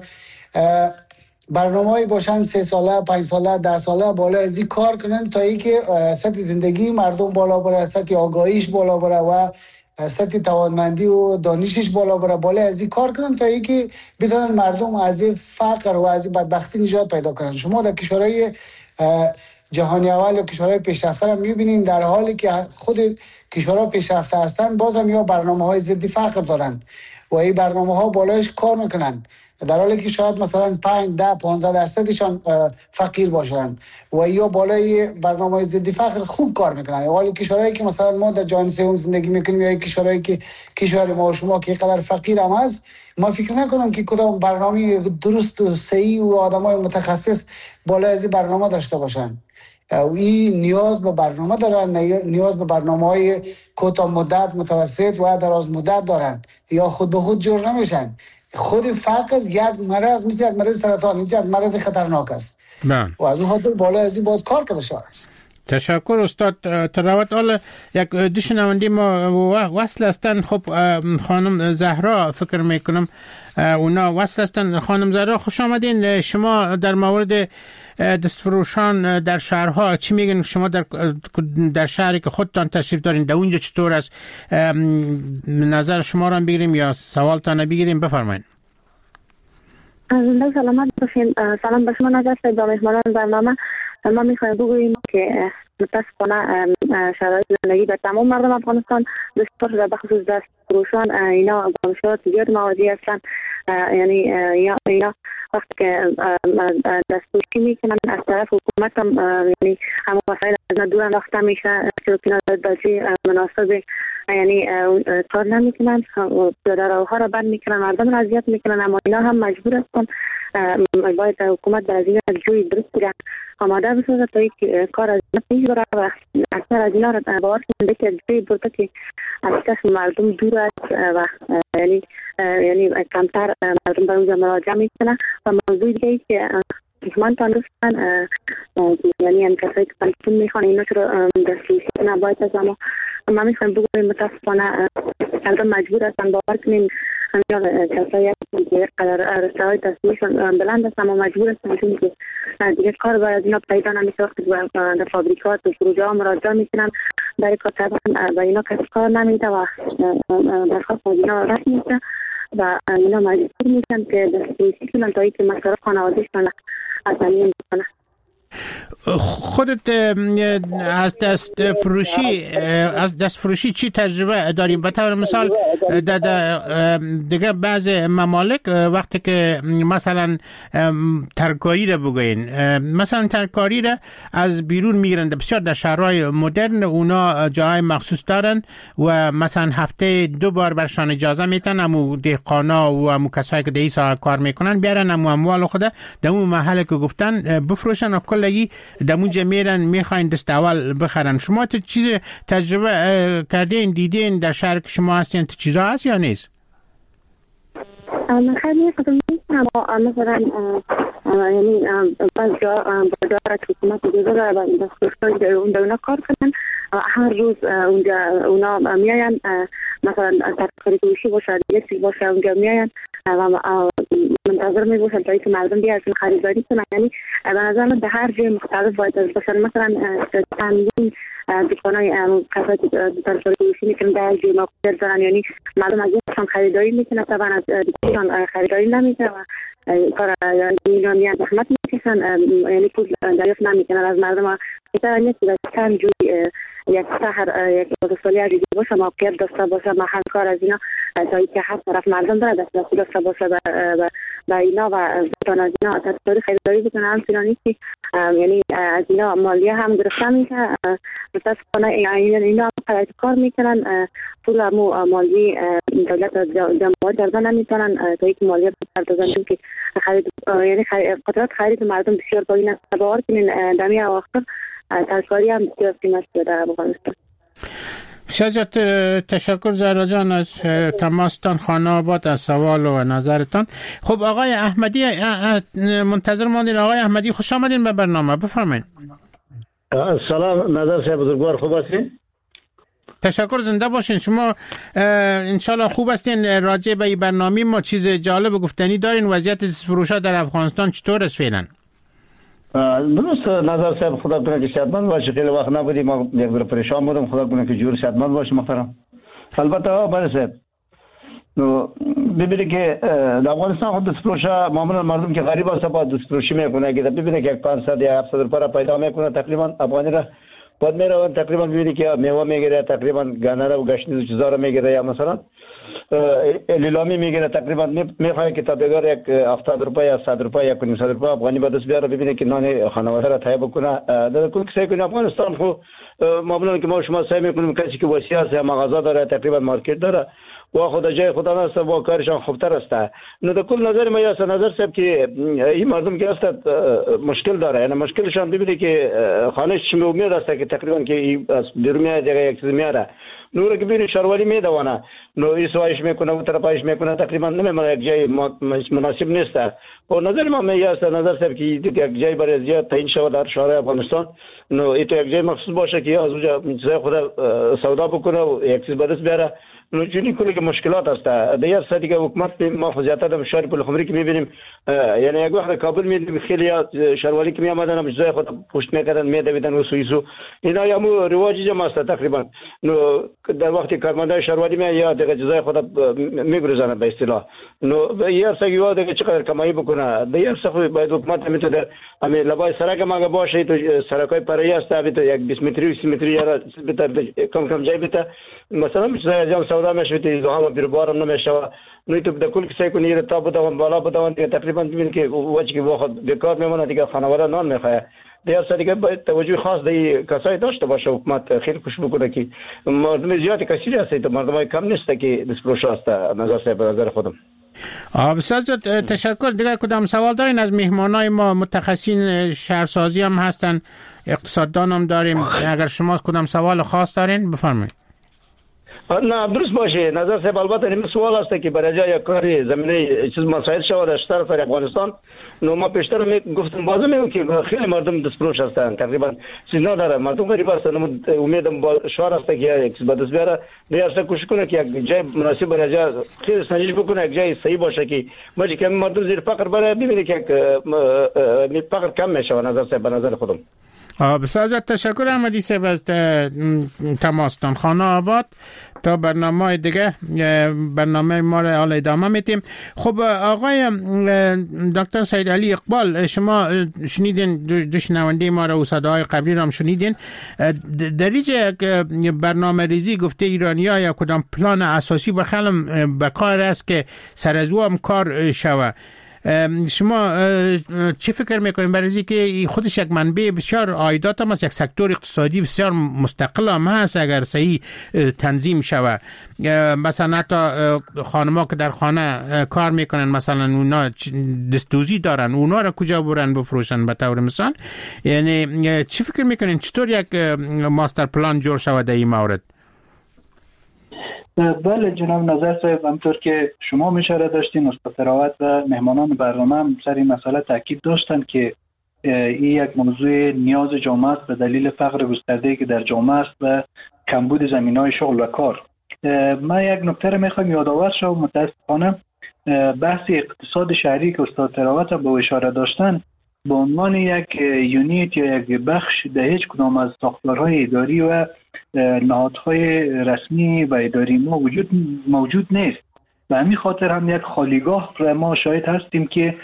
D: برنامه‌ای باشن سه ساله، پنج ساله، ده ساله بالا از این کار کنن تا اینکه سطح زندگی مردم بالا بره، سطح آگاهیش بالا بره و سطح توانمندی و دانشش بالا بره، بالا از این کار کنن تا اینکه بتونن مردم از فقر و از بدبختی نجات پیدا کنن. شما در کشورهای جهانی اول یا کشورهای پیشرفته را می‌بینید در حالی که خود کشورها پیشرفته هستند بازم یا برنامه‌های ضد فقر دارن و این برنامه‌ها بالایش کار میکنن در حالی که شاید مثلا پنج ده پانزده درصدشان فقیر باشن و یا بالای برنامه‌های ضد فقر خوب کار میکنن. حالی کشورهایی که مثلا ما در جهان سوم زندگی میکنیم یا کشورهایی که کشور ما و شما که قدر فقیر هم هست، ما فکر نکنم که کدام برنامه درست و صحیح و آدمای متخصص بالای از برنامه داشته باشن. و این نیاز به برنامه دارن، نیاز به برنامه‌های کوتاه مدت، متوسط و دراز مدت دارن یا خود به خود جور نمیشن. خود فقر یک مرض مثل یک مرض سرطان، یک مرض خطرناک است و از اون خاطر بالا از این باید کار کرده شود.
B: تشکر استاد تراوت. حالا یک دو شنونده ما وصل هستن. خب خانم زهرا فکر میکنم اونا وصل هستن. خانم زهرا خوش آمدین. شما در مورد دستفروشان در شهرها چی میگن؟ شما در در شهری که خودتان تشریف دارین در اونجا چطور است؟ نظر شما را بگیریم یا سوالتان بگیریم؟ بفرمایید.
G: زنده سلامت باشین. سلام به شما نظر به مهمانان برنامه. ما میخوایم بگوییم که متاسفانه شرایط زندگی در تمام مردم افغانستان بسیار شده، به خصوص دست فروشان اینا با مشکلات زیاد مواجه هستند. یعنی اینا وقتی که دست فروشی میکنن از طرف حکومت هم یعنی همه وسایل از دور انداخته میشه که بچه مناسب یعنی کار نمیکنن، دراوها را بند میکنن، مردم را اذیت میکنن، اما اینا هم مجبور هستن باید حکومت در از این جوی درست را آماده بسازه تا یک کار از اینا پیش بره و اکثر از اینا را باور کننده که جوی برده که از کس مردم دور است و یعنی یعنی کمتر مردم به اونجا مراجعه میکنن. و موضوع دیگه ای که من تان دوستان یعنی هم کسایی که پنسیون میخوان اینا چرا دسترسی نباید از اما ما میخوایم بگویم متاسفانه مردم مجبور هستن باور کنیم همین کسایی که قدر رسته های تصمیشون بلند هستن اما مجبور هستن چون که دیگه کار باید اینا پیدا نمیشه. وقتی در فابریکات و پروژه ها مراجعه میکنن برای کار طبعا و اینا کسی کار نمیده و درخواست از اینا رد میشه و اینا مجبور میشن که دسترسی کنن تا اینکه مصرف خانوادهشون از زمین بکنن.
B: خودت از دست فروشی از دست فروشی چی تجربه داریم؟ به طور مثال دیگه بعض ممالک وقتی که مثلا ترکاری را بگوین، مثلا ترکاری را از بیرون میگیرن، بسیار در شهرهای مدرن اونا جای مخصوص دارن و مثلا هفته دو بار برشان اجازه میتن امو دهقانا و امو کسایی که در این کار میکنن بیارن امو اموال خود در اون محله که گفتن بفروشن و کلگی در اونجا میرن میخواین دست اول بخرن. شما تو چیز تجربه کردین دیدین در شهر که شما هستین تو چیزا هست یا نیست؟
G: من خیلی خودم نیستم اما مثلا یعنی بعض جا بازار حکومت اجازه داره و دستخوشان در اونا کار کنن، هر روز اونجا اونا میاین مثلا ترکاری فروشی باشه یه چیز باشه اونجا میاین و منتظر می باشن تا اینکه مردم بیان خریداری کنن. یعنی به نظر من به هر جای مختلف باید باشن، مثلا چندین دکانای کسایی که ترکاری فروشی میکنن در جای مختلف دارن، یعنی مردم از اینشان خریداری میکنن، طبعا از دیگران خریداری نمیکنن و کار یعنی میان زحمت میکشن، یعنی پول دریافت نمیکنن از مردم. مثلا نیست که چند جوی یک شهر یک بازرسالی عزیزی باشه، موقعیت داشته باشه، محل کار از اینا تا اینکه هر طرف مردم داره دست داشته باشه و اینا و بتان از اینا تطوری خریداری بکنه. همچنان نیست که یعنی از اینا مالیه هم گرفته میشه، متاسفانه اینا قرار کار میکنن، پول همو مالی دولت جمعیت درده نمیتونن تا اینکه مالیه بپردازن که خرید یعنی قدرت خرید مردم بسیار پایین است. باور کنین دمی اواخر ترکاری هم بسیار قیمت شده در افغانستان.
B: شجاعت تشکر زهرا جان از تماستان خانه آباد از سوال و نظرتان. خب آقای احمدی منتظر ماندین. آقای احمدی خوش آمدین به برنامه، بفرمایید.
H: سلام نظر صاحب بزرگوار، خوب هستین؟
B: تشکر، زنده باشین. شما انشالله خوب هستین؟ راجع به این برنامه ما چیز جالب گفتنی دارین؟ وضعیت فروشا در افغانستان چطور است فعلا؟
H: درست نظر صاحب، خدا کنه که صحتمند باشه. خیلی وقت نبودیم، ما یک بار پریشان بودم. خدا کنه که جور صحتمند باشه محترم. البته آقای صاحب نو ببینید که در افغانستان خود دستفروشا معمولا مردم که غریب هست با دستفروشی میکنه که ببینید که پانصد یا هفتصد روپیه پیدا میکنه تقریبا افغانی را بعد میره تقریبا ببینید که میوه میگیره، تقریبا گانه و گشنیز چیزا رو میگیره، یا مثلا لیلامی میگیره تقریبا میخواد که تا بگار یک هفتاد روپیه یا صد روپیه یا نیم صد روپیه افغانی با دست بیاره ببینید که نان خانواده را تهیه بکنه. در کل کسی که افغانستان خو معمولا که ما شما سعی میکنیم کسی که وسیع است یا مغازه داره تقریبا مارکت داره و خود جای خدا نست و کارشان خوبتر است. نه در کل نظر ما است نظر صاحب که این مردم که است مشکل داره، یعنی مشکلشان ببینید که خانه چی امید است که تقریبا که از بیرون دیگه یک چیز میاره نور که ببینید شهروری میدونه نو ایسوایش میکنه و طرفایش میکنه تقریبا نمیمونه، یک جای مناسب نیست. و نظر ما می است نظر صاحب که یک جای برای زیاد تعیین شود در شهر افغانستان، نو ایتو یک جای مخصوص باشه که از اونجا چیزای خود سودا بکنه و یک چیز بدست بیاره. نو چونی کلی که مشکلات است. دیگر ساعتی که حکومت ما فزیعت در شهر پلخمری که میبینیم، یعنی یک وقت کابل میدیم خیلی شهروری که میامدن هم چیزای خود پشت میکردن میدویدن و سویسو اینا یا مو رواجی جمع است تقریبا. نو در وقتی کارمندای شهروری می یا دیگه چیزای خود میگرزنه به اصطلاح. نو یه سگی وا دیگه چقدر کمایی بکنه. دیگر سخت باید حکومت میتونه همین لبای سرک ما باشه تو سرکای پرایی است تا یک بیست متری بیست متری یا کم کم جای بده مثلا چیزای جام سودا میشه تو دوام بیربارم نمیشه. نو تو در کل کسی کنی تا بودم بالا بودم تقریبا ببینید که وجه که وقت بیکار میمونه دیگه خانواده نان میخواد. دیگر سری که باید توجه خاص دی کسایی داشته باشه حکومت خیلی خوش بکنه که مردم زیادی کثیر هست، تو مردم کم نیست که دستفروش است. نظر صاحب نظر خودم.
B: آه بسیار تشکر. دیگه کدام سوال دارین از مهمانای ما؟ متخصصین شهرسازی هم هستن، اقتصاددان هم داریم. اگر شما کدام سوال خاص دارین بفرمایید.
H: نه درست باشه نظر صاحب. البته این سوال است که برای جای کاری زمینه چیز مسائل شود در شهر افغانستان. نو ما پیشتر می گفتم بازم میگم که خیلی مردم دستفروش هستند، تقریبا چیز نداره، مردم غریب هستند. امیدم با شهر است که یک چیز بدست بیاره، دیگه کوشش کنه که یک جای مناسب برای جای خیلی سنجش بکنه، یک جای صحیح باشه که ماجی که مردم زیر فقر بره ببینید که فقر کم میشه. نظر صاحب نظر خودم.
B: بسیار ازت تشکر احمدی صاحب از تماستان خانه آباد. تا برنامه دیگه برنامه ما را حالا ادامه میتیم. خب آقای دکتر سید علی اقبال، شما شنیدین دو شنونده ما را و صداهای قبلی را هم شنیدین. در اینجا برنامه ریزی گفته ایرانی ها یا کدام پلان اساسی بخلم بکار است که سر از او هم کار شوه. شما چه فکر میکنید برای اینکه خودش یک منبع بسیار عایدات هم است، یک سکتور اقتصادی بسیار مستقل هم هست اگر صحیح تنظیم شود؟ مثلا حتی خانما که در خانه کار میکنن مثلا اونا دستوزی دارن، اونا را کجا برن بفروشن به طور مثال؟ یعنی چی فکر میکنین چطور یک ماستر پلان جور شود در این مورد؟
C: بله جناب نظر صاحب، همطور که شما اشاره داشتین استاد فراوت و مهمانان برنامه هم سر این مسئله تاکید داشتن که این یک موضوع نیاز جامعه است به دلیل فقر گسترده‌ای که در جامعه است و کمبود زمینه‌های شغل و کار. من یک نکته رو میخوام یادآور شم. متاسفانه بحث اقتصاد شهری که استاد فراوت به اشاره داشتن به عنوان یک یونیت یا یک بخش در هیچ کدام از ساختارهای اداری و نهادهای رسمی و اداری ما وجود موجود نیست و همین خاطر هم یک خالیگاه را ما شاهد هستیم که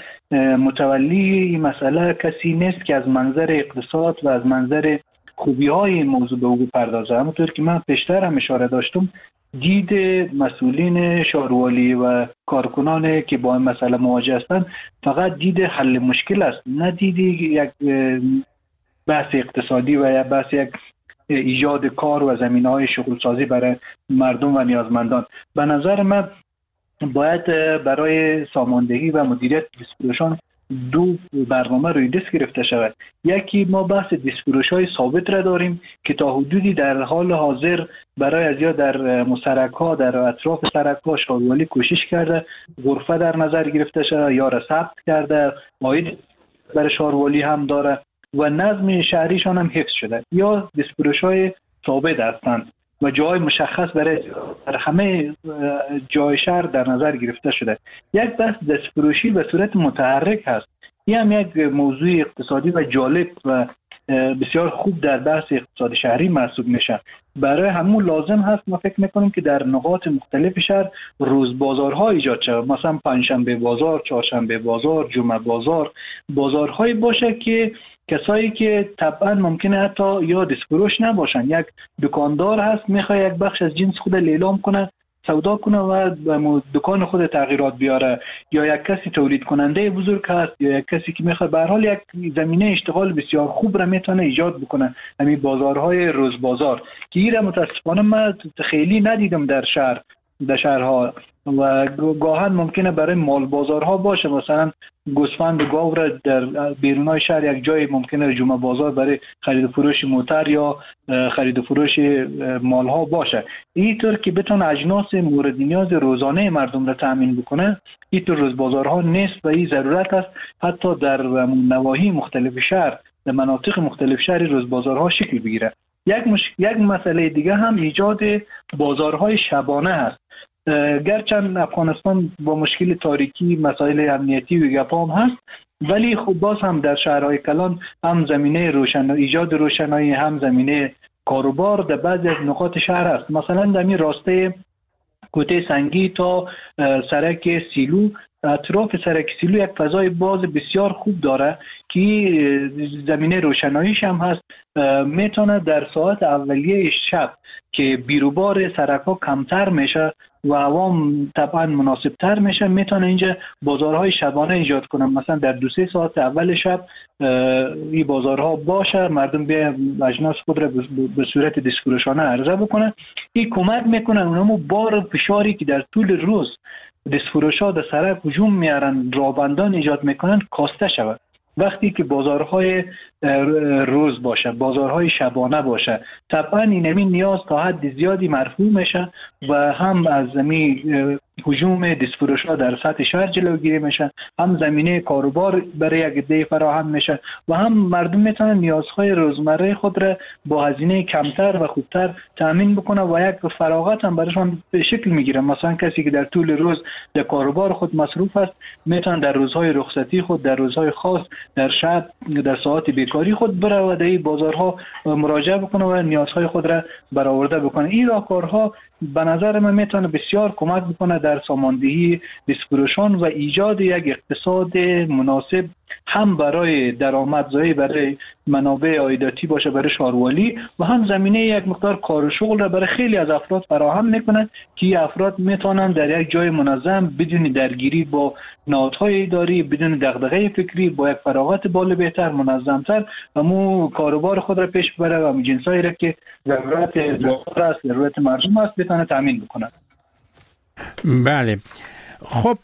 C: متولی این مسئله کسی نیست که از منظر اقتصاد و از منظر خوبی های این موضوع به او بپردازه. همونطور که من پیشتر هم اشاره داشتم، دید مسئولین شهروالی و کارکنان که با این مسئله مواجه هستند فقط دید حل مشکل است، نه دید یک بحث اقتصادی و یا بحث یک ایجاد کار و زمینه‌های شغل سازی برای مردم و نیازمندان. به نظر من باید برای ساماندهی و مدیریت دیسپروشان دو برنامه روی دست گرفته شود. یکی ما بحث دیسپروش‌های ثابت را داریم که تا حدودی در حال حاضر برای از یا در مسرک‌ها در اطراف سرک‌ها شهروالی کوشش کرده غرفه در نظر گرفته شده یا را ثبت کرده، عاید برای شهروالی هم داره و نظم شهریشان هم حفظ شده، یا دیسپروش‌های ثابت هستند و جای مشخص برای در همه جای شهر در نظر گرفته شده. یک بحث دستفروشی به صورت متحرک هست. این هم یک موضوع اقتصادی و جالب و بسیار خوب در بحث اقتصاد شهری محسوب میشه. برای همون لازم هست ما فکر میکنیم که در نقاط مختلف شهر روز بازارها ایجاد شود، مثلا پنجشنبه بازار، چهارشنبه بازار، جمعه بازار، بازارهایی باشه که کسایی که طبعا ممکنه حتی یا دستفروش نباشن، یک دکاندار هست میخواد یک بخش از جنس خود لیلام کنه، سودا کنه و به دکان خود تغییرات بیاره، یا یک کسی تولید کننده بزرگ هست یا یک کسی که میخواد به هر حال یک زمینه اشتغال بسیار خوب را میتونه ایجاد بکنه. همین بازارهای روز بازار که ایره متاسفانه من خیلی ندیدم در شهر در شهرها و گاهن ممکنه برای مال بازارها باشه، مثلا گوسفند و گاو را در بیرونای شهر یک جای ممکنه جمعه بازار برای خرید و فروش موتر یا خرید و فروش مالها باشه. اینطور که بتونه اجناس مورد نیاز روزانه مردم را تامین بکنه، اینطور روز بازارها نیست و این ضرورت است حتی در نواحی مختلف شهر در مناطق مختلف شهری روز بازارها شکل بگیره. یک مش... یک مسئله دیگه هم ایجاد بازارهای شبانه هست. گرچند افغانستان با مشکل تاریکی مسائل امنیتی و گپا هم هست، ولی خب باز هم در شهرهای کلان هم زمینه روشن ایجاد روشنایی هم زمینه کاروبار در بعضی از نقاط شهر هست. مثلا در این راسته کوته سنگی تا سرک سیلو، اطراف سرک سیلو یک فضای باز بسیار خوب داره که زمینه روشناییش هم هست. میتونه در ساعت اولیه شب که بیروبار سرک‌ها کمتر میشه و عوام طبعا مناسب تر میشه، میتونه اینجا بازارهای شبانه ایجاد کنه. مثلا در دو سه ساعت اول شب این بازارها باشه، مردم به اجناس خود را به صورت دستفروشانه عرضه بکنه. این کمک میکنه اونمو بار فشاری که در طول روز دستفروشا در سرک هجوم میارن رابندان ایجاد میکنن کاسته شود. وقتی که بازارهای روز باشه، بازارهای شبانه باشه، طبعا این همین نیاز تا حد زیادی مرفوع میشه و هم از زمین هجوم دستفروش‌ها در سطح شهر جلوگیری میشه، هم زمینه کاروبار برای یک عده فراهم میشه و هم مردم میتونن نیازهای روزمره خود را با هزینه کمتر و خوبتر تامین بکنه و یک فراغت هم برایشان به شکل میگیره. مثلا کسی که در طول روز در کاروبار خود مصروف است میتونه در روزهای رخصتی خود، در روزهای خاص، در شب، در ساعات بیکاری خود بره و در بازارها مراجعه بکنه و نیازهای خود را برآورده بکنه. این راهکارها به نظر من میتونه بسیار کمک بکنه در ساماندهی دستفروشان و ایجاد یک اقتصاد مناسب، هم برای درآمدزایی، برای منابع عایداتی باشه برای شهروالی و هم زمینه یک مقدار کار و شغل را برای خیلی از افراد فراهم میکنه که افراد میتونن در یک جای منظم بدون درگیری با نهادهای اداری، بدون دغدغه فکری، با یک فراغت بال بهتر، منظمتر و مو کاروبار خود را پیش ببره و جنسایی را که ضرورت بازار است، ضرورت مردم است بتونه تامین بکنه.
B: بله. خب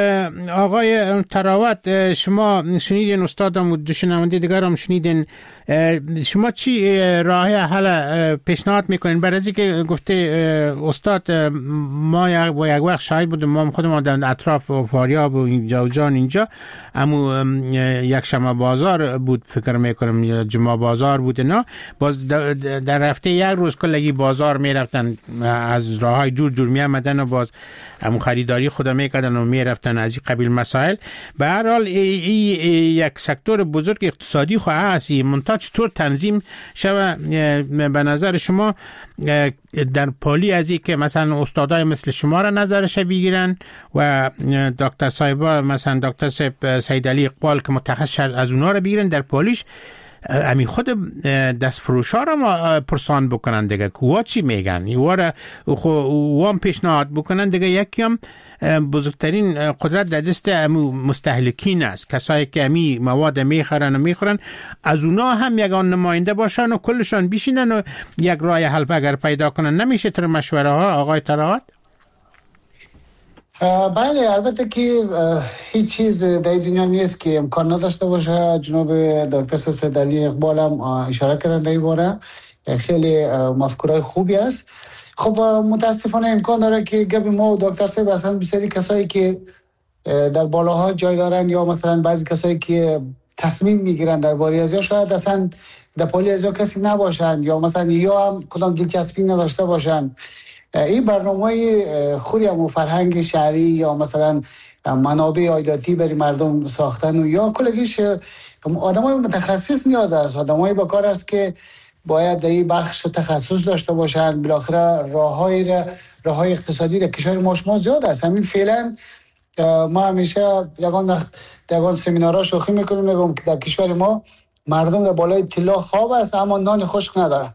B: آقای تراوت، شما شنیدین، استادم و دو شنونده دیگر هم شنیدین، شما چی راه حل پیشنهاد میکنین؟ برای از اینکه گفته استاد ما با یک وقت شاهد بودیم، ما خودمون در اطراف و فاریاب و اینجا و جان اینجا، اما یک شنبه بازار بود فکر میکنم یا جمعه بازار بود، نه باز در هفته یک روز کلگی بازار میرفتن، از راه های دور دور میامدن و باز همون خریداری خدا میکردن و میرفتن از این قبیل مسائل. به هر حال یک سکتور بزرگ اقتصادی خواهد هست، منتها چطور تنظیم شوه به نظر شما در پالی از این که مثلا استادای مثل شما را نظرش بگیرن و دکتر صاحبا مثلا دکتر صاحب سید علی اقبال که متخصص از اونا را بگیرن در پالیش امی خود دست فروشا را ما پرسان بکنن دیگه که وا چی میگن، یوا را وام پیشنهاد بکنن دیگه. یکی هم بزرگترین قدرت در دست مستهلکین است، کسایی که امی مواد میخرن و میخورن، از اونا هم یگان نماینده باشن و کلشان بیشینن و یک راه حل اگر پیدا کنن. نمیشه تر مشوره ها آقای تراوت؟
D: بله، البته که هیچ چیز در دنیا نیست که امکان نداشته باشه. جناب دکتر سید علی اقبال هم اشاره کردن در این باره، خیلی مفکورای خوبی است. خب متاسفانه امکان داره که گپ ما و دکتر صاحب اصلا بسیاری کسایی که در بالاها جای دارن یا مثلا بعضی کسایی که تصمیم میگیرن درباره از یا شاید اصلا در پالی از یا کسی نباشن یا مثلا یا هم کدام دلچسپی نداشته باشن. این برنامه خودی هم فرهنگ شهری یا مثلا منابع عایداتی برای مردم ساختن و یا کلگیش آدمای متخصص نیاز است، آدمای با کار است که باید در این بخش تخصص داشته باشن. بالاخره راههای راههای اقتصادی در کشور ما شما زیاد است. همین فعلا ما همیشه یگان وقت یگان سمینارها شوخی میکنیم، میگم که در کشور ما مردم در بالای طلا خواب است اما نان خشک نداره.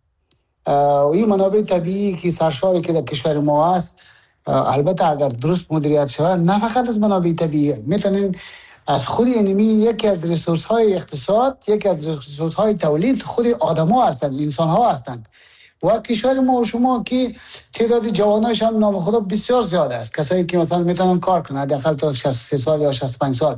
D: این منابع طبیعی که سرشاری که در کشور ما است، البته اگر درست مدیریت شود، نه فقط از منابع طبیعی، میتونین از خود اینمی یکی از ریسورس های اقتصاد، یکی از ریسورس های تولید خود آدم ها هستند، انسان ها هستند. و کشور ما و شما که تعداد جوانایش هم نام خدا بسیار زیاد است، کسایی که مثلا میتونن کار کنن حداقل تا شصت و سه سال یا شصت و پنج سال،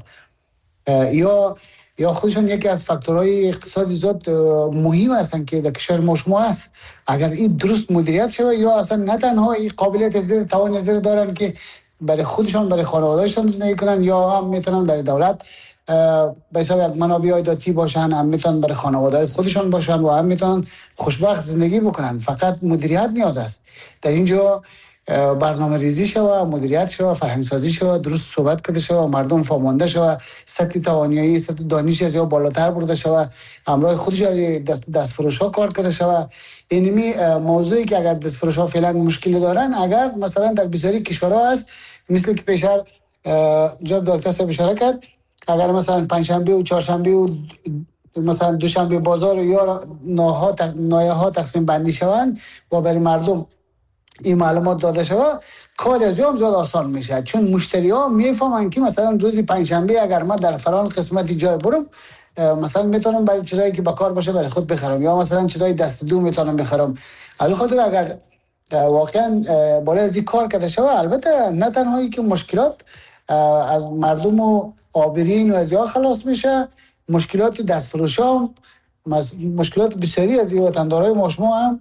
D: یا یا خودشون یکی از فاکتورهای اقتصادی زیاد مهم هستن که در کشور ما شما است. اگر این درست مدیریت شود یا اصلا نه تنها این قابلیت از دیر توان از دیر دارن که برای خودشان برای خانواده‌شان زندگی کنن، یا هم میتونن برای دولت به حساب منابع عایداتی باشن، هم میتونن برای خانواده خودشان باشن و هم میتونن خوشبخت زندگی بکنن. فقط مدیریت نیاز است. در اینجا برنامه ریزی شود، مدیریت شود، فرهنگ سازی شود، درست صحبت کرده شود، مردم فهمانده شود، سطح توانایی، سطح دانش از یا بالاتر برده شود، همراه خودش دست دستفروش‌ها کار کرده شود. اینمی موضوعی که اگر دستفروش‌ها فعلا مشکلی دارن، اگر مثلا در بسیاری کشورها است، مثل که پیشتر جناب دکتر صاحب اشاره کرد، اگر مثلا پنجشنبه و چهارشنبه و مثلا دوشنبه بازار یا ناها نایه‌ها تقسیم بندی شوند و برای مردم این معلومات داده شود، کار از هم زیاد آسان میشه، چون مشتری ها میفهمن که مثلا روزی پنجشنبه اگر من در فلان قسمتی جای برم، مثلا میتونم بعضی چیزایی که با کار باشه برای خود بخرم، یا مثلا چیزای دست دو میتونم بخرم. علی خاطر اگر واقعا بالا از این کار کرده شود، البته نه تنهایی که مشکلات از مردم و آبرین و از یا خلاص میشه، مشکلات دستفروشا هم، مشکلات بسیاری از وطندارای ما شما هم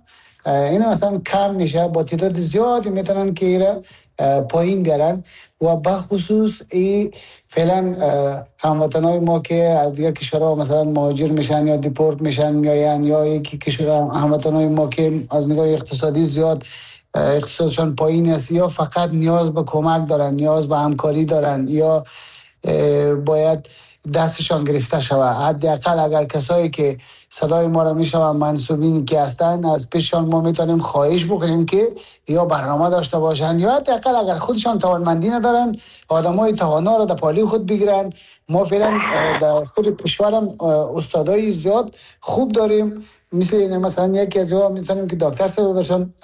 D: این مثلا کم میشه، با تعداد زیادی میتونن که ایره پایین بیارن و بخصوص ای فعلا هموطنای ما که از دیگر کشورها مثلا مهاجر میشن یا دیپورت میشن میاین، یا یکی کشور هموطنای ما که از نگاه اقتصادی زیاد اقتصادشان پایین است، یا فقط نیاز به کمک دارن، نیاز به همکاری دارن، یا باید دستشان گرفته شود. حداقل اگر کسایی که صدای ما را میشنون منصوبینی که هستن، از پیششان ما میتونیم خواهش بکنیم که یا برنامه داشته باشن، یا حداقل اگر خودشان توانمندی ندارن آدمای توانا را در پالی خود بگیرن. ما فعلا در خود کشورم استادای زیاد خوب داریم، مثل مثلا یکی از جواب میتونیم که دکتر صاحب برشان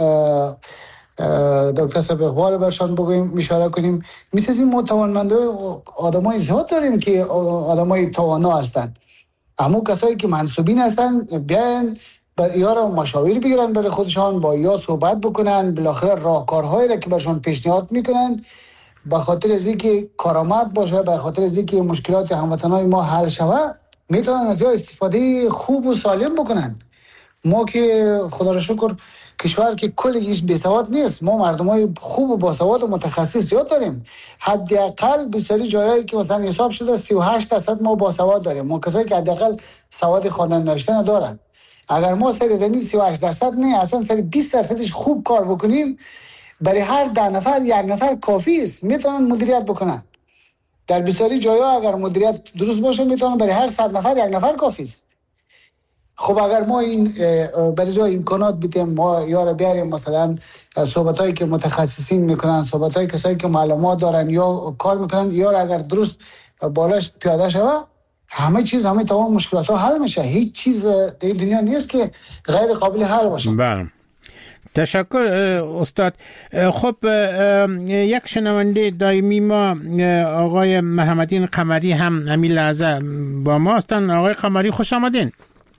D: دکتر صاحب اقبال برشان بگویم، اشاره کنیم. مثل این متوانمنده آدمای زیاد داریم که آدمای توانا هستن. اما کسایی که منصوبین هستن بیان یا را مشاور بگیرن برای خودشان، با یا صحبت بکنن، بالاخره راهکارهایی را که برشان پیشنهاد میکنن به خاطر از اینکه کارآمد باشه، به خاطر از اینکه مشکلات هموطنای ما حل شود، میتونن از یا استفاده خوب و سالم بکنن. ما که خدا را شکر کشور که کلیش بیسواد نیست، ما مردمای خوب و باسواد و متخصص زیاد داریم. حداقل بسیاری جایایی که مثلا حساب شده سی و هشت درصد ما باسواد داریم. ما کسایی که حداقل سواد خواندن نوشتن ندارن، اگر ما سر زمین سی و هشت درصد نه، اصلا سر بیست درصدش خوب کار بکنیم، برای هر ده نفر یک نفر کافی است، میتونن مدیریت بکنن. در بسیاری جایا اگر مدیریت درست باشه میتونن برای هر صد نفر یک نفر کافی است. خب اگر ما این برای جای امکانات بیتیم، ما یار بیاریم، مثلا صحبتایی که متخصصین میکنن، صحبتایی کسایی که معلومات دارن یا کار میکنن، یا اگر درست بالاش پیاده شود، همه چیز، همه تمام مشکلات ها حل میشه. هیچ چیز در دنیا نیست که غیر قابل حل باشه.
B: بله، تشکر استاد. خب یک شنونده دائمی ما آقای محمدین قمری هم همین لحظه با ما هستن. آقای قمری خوش آمدین.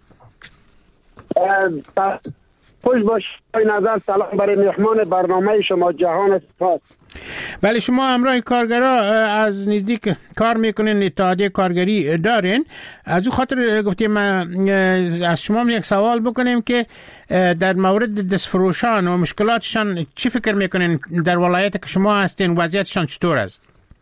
I: خوش باش. نظر سلام برای مهمان برنامه شما جهان سپاس.
B: بله، شما همراه کارگرها از نزدیک کار میکنین، اتحادیه کارگری دارین. از اون خاطر گفتیم از شما یک سوال بکنیم که در مورد دستفروشان و مشکلاتشان چی فکر میکنین در ولایت که شما هستین، وضعیتشان چطور است؟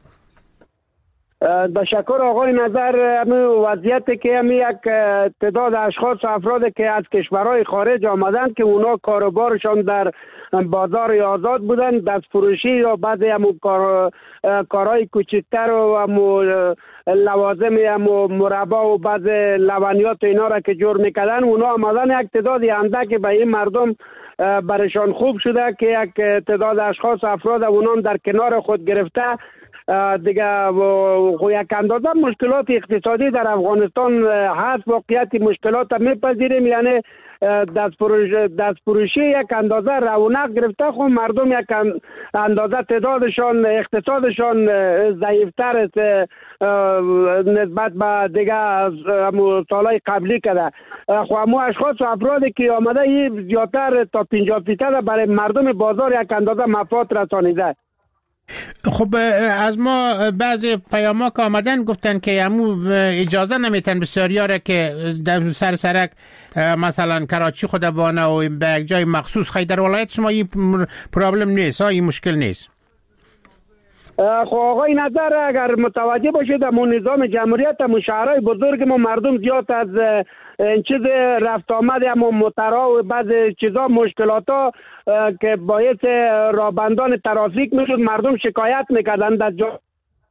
I: تشکر آقای نظر. وضعیتی که همی یک تعداد اشخاص و افراد که از کشورهای خارج آمدن که اونا کاروبارشان در بازار آزاد بودن، دست فروشی یا بعضی همون کار کارهای کوچکتر و همون لوازم همون مربا و بعضی لبنیات اینا را که جور میکردن، اونا آمدن یک تعدادی اندک به این مردم برشان خوب شده که یک تعداد اشخاص و افراد اونان در کنار خود گرفته دیگه و یک اندازه مشکلات اقتصادی در افغانستان هست. واقعیت مشکلات میپذیریم، یعنی دست فروش دست فروشی یک اندازه رونق گرفته، خب مردم یک اندازه تعدادشان اقتصادشان ضعیفتر است نسبت به دیگه سالهای قبلی کرده. خب اما اشخاص و افرادی که آمده این زیادتر تا پنجاه فیصد برای مردم بازار یک اندازه مفاد رسانیده.
B: خب از ما بعضی پیاما که آمدن گفتن که امو اجازه نمیتن بسیاری را که در سر سرک مثلا کراچی خود بانه و به یک جای مخصوص خیلی در ولایت شما این پرابلم نیست، این مشکل نیست.
I: خب آقای نظر اگر متوجه باشید در نظام جمهوریت در شهرهای بزرگ ما مردم زیاد از این چیز رفت آمد اما مترا و بعض چیزا مشکلات ها که باعث رابندان ترافیک میشد مردم شکایت میکردن در جا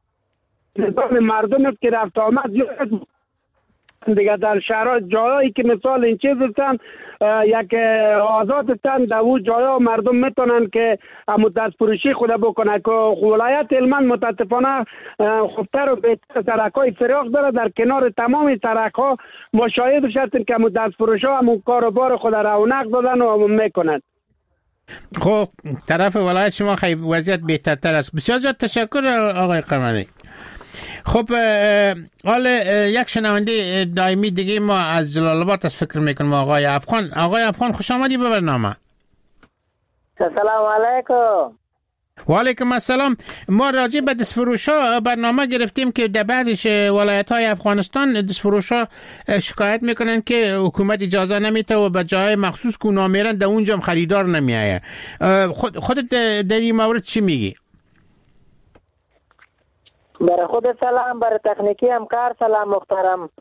I: نظام مردم که رفت آمد زیاد دیگه در شهرها جایی که مثال این چیز هستن یک آزاد هستن در اون جاها مردم میتونن که همون دست فروشی خود بکنه که ولایت هلمند متاسفانه خوبتر و بهتر سرک‌های فراخ داره. در کنار تمام سرک‌ها مشاهده شدیم که همون دست فروش ها همون کاروبار خود رونق دادن و میکنن.
B: خب طرف ولایت شما خیلی وضعیت بهترتر است. بسیار زیاد تشکر آقای قمری. خب حالا یک شنونده دائمی دیگه ما از جلال آباد از فکر میکنم آقای افغان. آقای افغان خوش آمدی به برنامه.
J: سلام علیکم.
B: و علیکم السلام. ما راجع به دستفروشا برنامه گرفتیم که در بعضی ولایت های افغانستان دستفروشا شکایت میکنن که حکومت اجازه نمیده و به جای مخصوص که اونا میرن در اونجا هم خریدار نمیایه. خود خودت در این مورد چی میگی؟
J: برای خود سلام، برای تکنیکی همکار سلام محترم.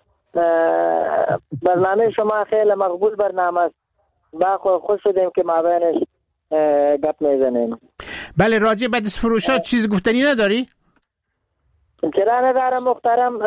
J: برنامه شما خیلی مقبول برنامه است. با خوش شدیم که ما بینش گپ میزنیم.
B: بله، راجع به دستفروشا چیز گفتنی نداری؟
J: چرا ندارم محترم.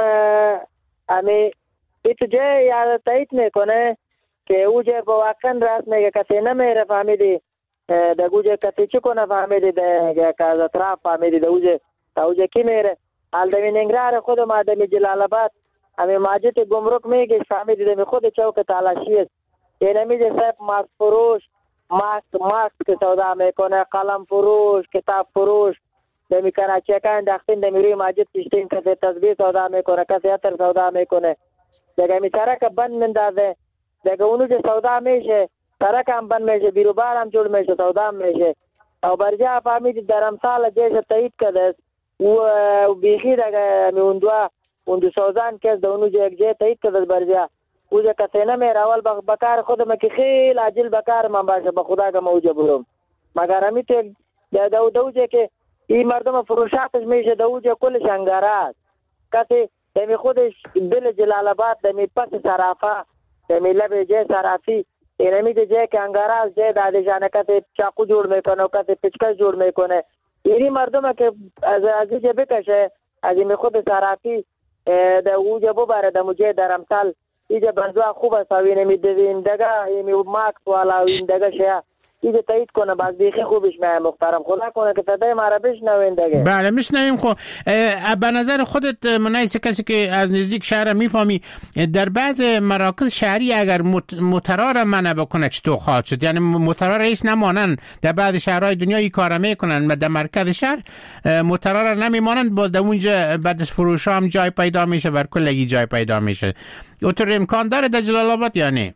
J: امی ایتو جای یاد تایید میکنه که اوجه با واقعا راست میگه کسی نمیره فهمیدی در اوجه کسی چی کنه فهمیدی در که از اطراف فهمیدی در اوجه در اوجه کی میره. حال دمی ننگرار خود ما دمی جلال آباد امی ماجد گمرک میگه فهمیدی دمی خود چوک تالاشی است. این میگه صاحب ماسک فروش، ماسک ماسک که سودا میکنه، قلم فروش، کتاب فروش دمی کنه چکان داختین دمی روی ماجد کشتین کسی تسبیح سودا میکنه، کسی عطر سودا میکنه. دیگه می سرک بند مندازه، دیگه اونو که سودا میشه سرک هم بند میشه، بیروبار هم جور میشه، سودا هم میشه. او برجا فهمیدی در امثال جیش تایید کده و بیخی دیگه می اوندوا اوندو سوزان کس ده اونو جه یک جه تایید کده برجا اوجه کسی نمیر اول بکار خودم که خیل عجل بکار من باشه به خدا که موجه برم. مگر همی تو دو دوجه که این مردم فروشاتش میشه دوجه کلش انگارات کسی دمی خودش بل جلال آباد دمی پس صرافه دمی لب جه صرافی اینمی ده جه که انگارات جه داده جانه کسی چاقو جور میکنه و کسی پچکش جور میکنه. اینی مردم که از ازی جه بکشه از این خود صرافی ده اوجه بباره دمو جه در امثال ایجا بنزوها خوب است و اینمی دوین دگه ایمی ماکس والا و این دگه شیا ایجا تایید کنه باز بیخی خوبش میه محترم. خدا کنه که صدای ما را بشنوین دگه.
B: بله میشنویم. خب به نظر خودت منایس کسی که از نزدیک شهر میفهمی در بعض مراکز شهری اگر موترا را منع بکنه چطور خواهد شد؟ یعنی موترا را هیچ نمانن در بعض شهرهای دنیا این کارا میکنن در مرکز شهر موترا را نمیمانن با در اونجا بعد از فروش هم جای پیدا میشه بر کلگی جای پیدا میشه. اوتر امکان داره در جلال آباد یا نه؟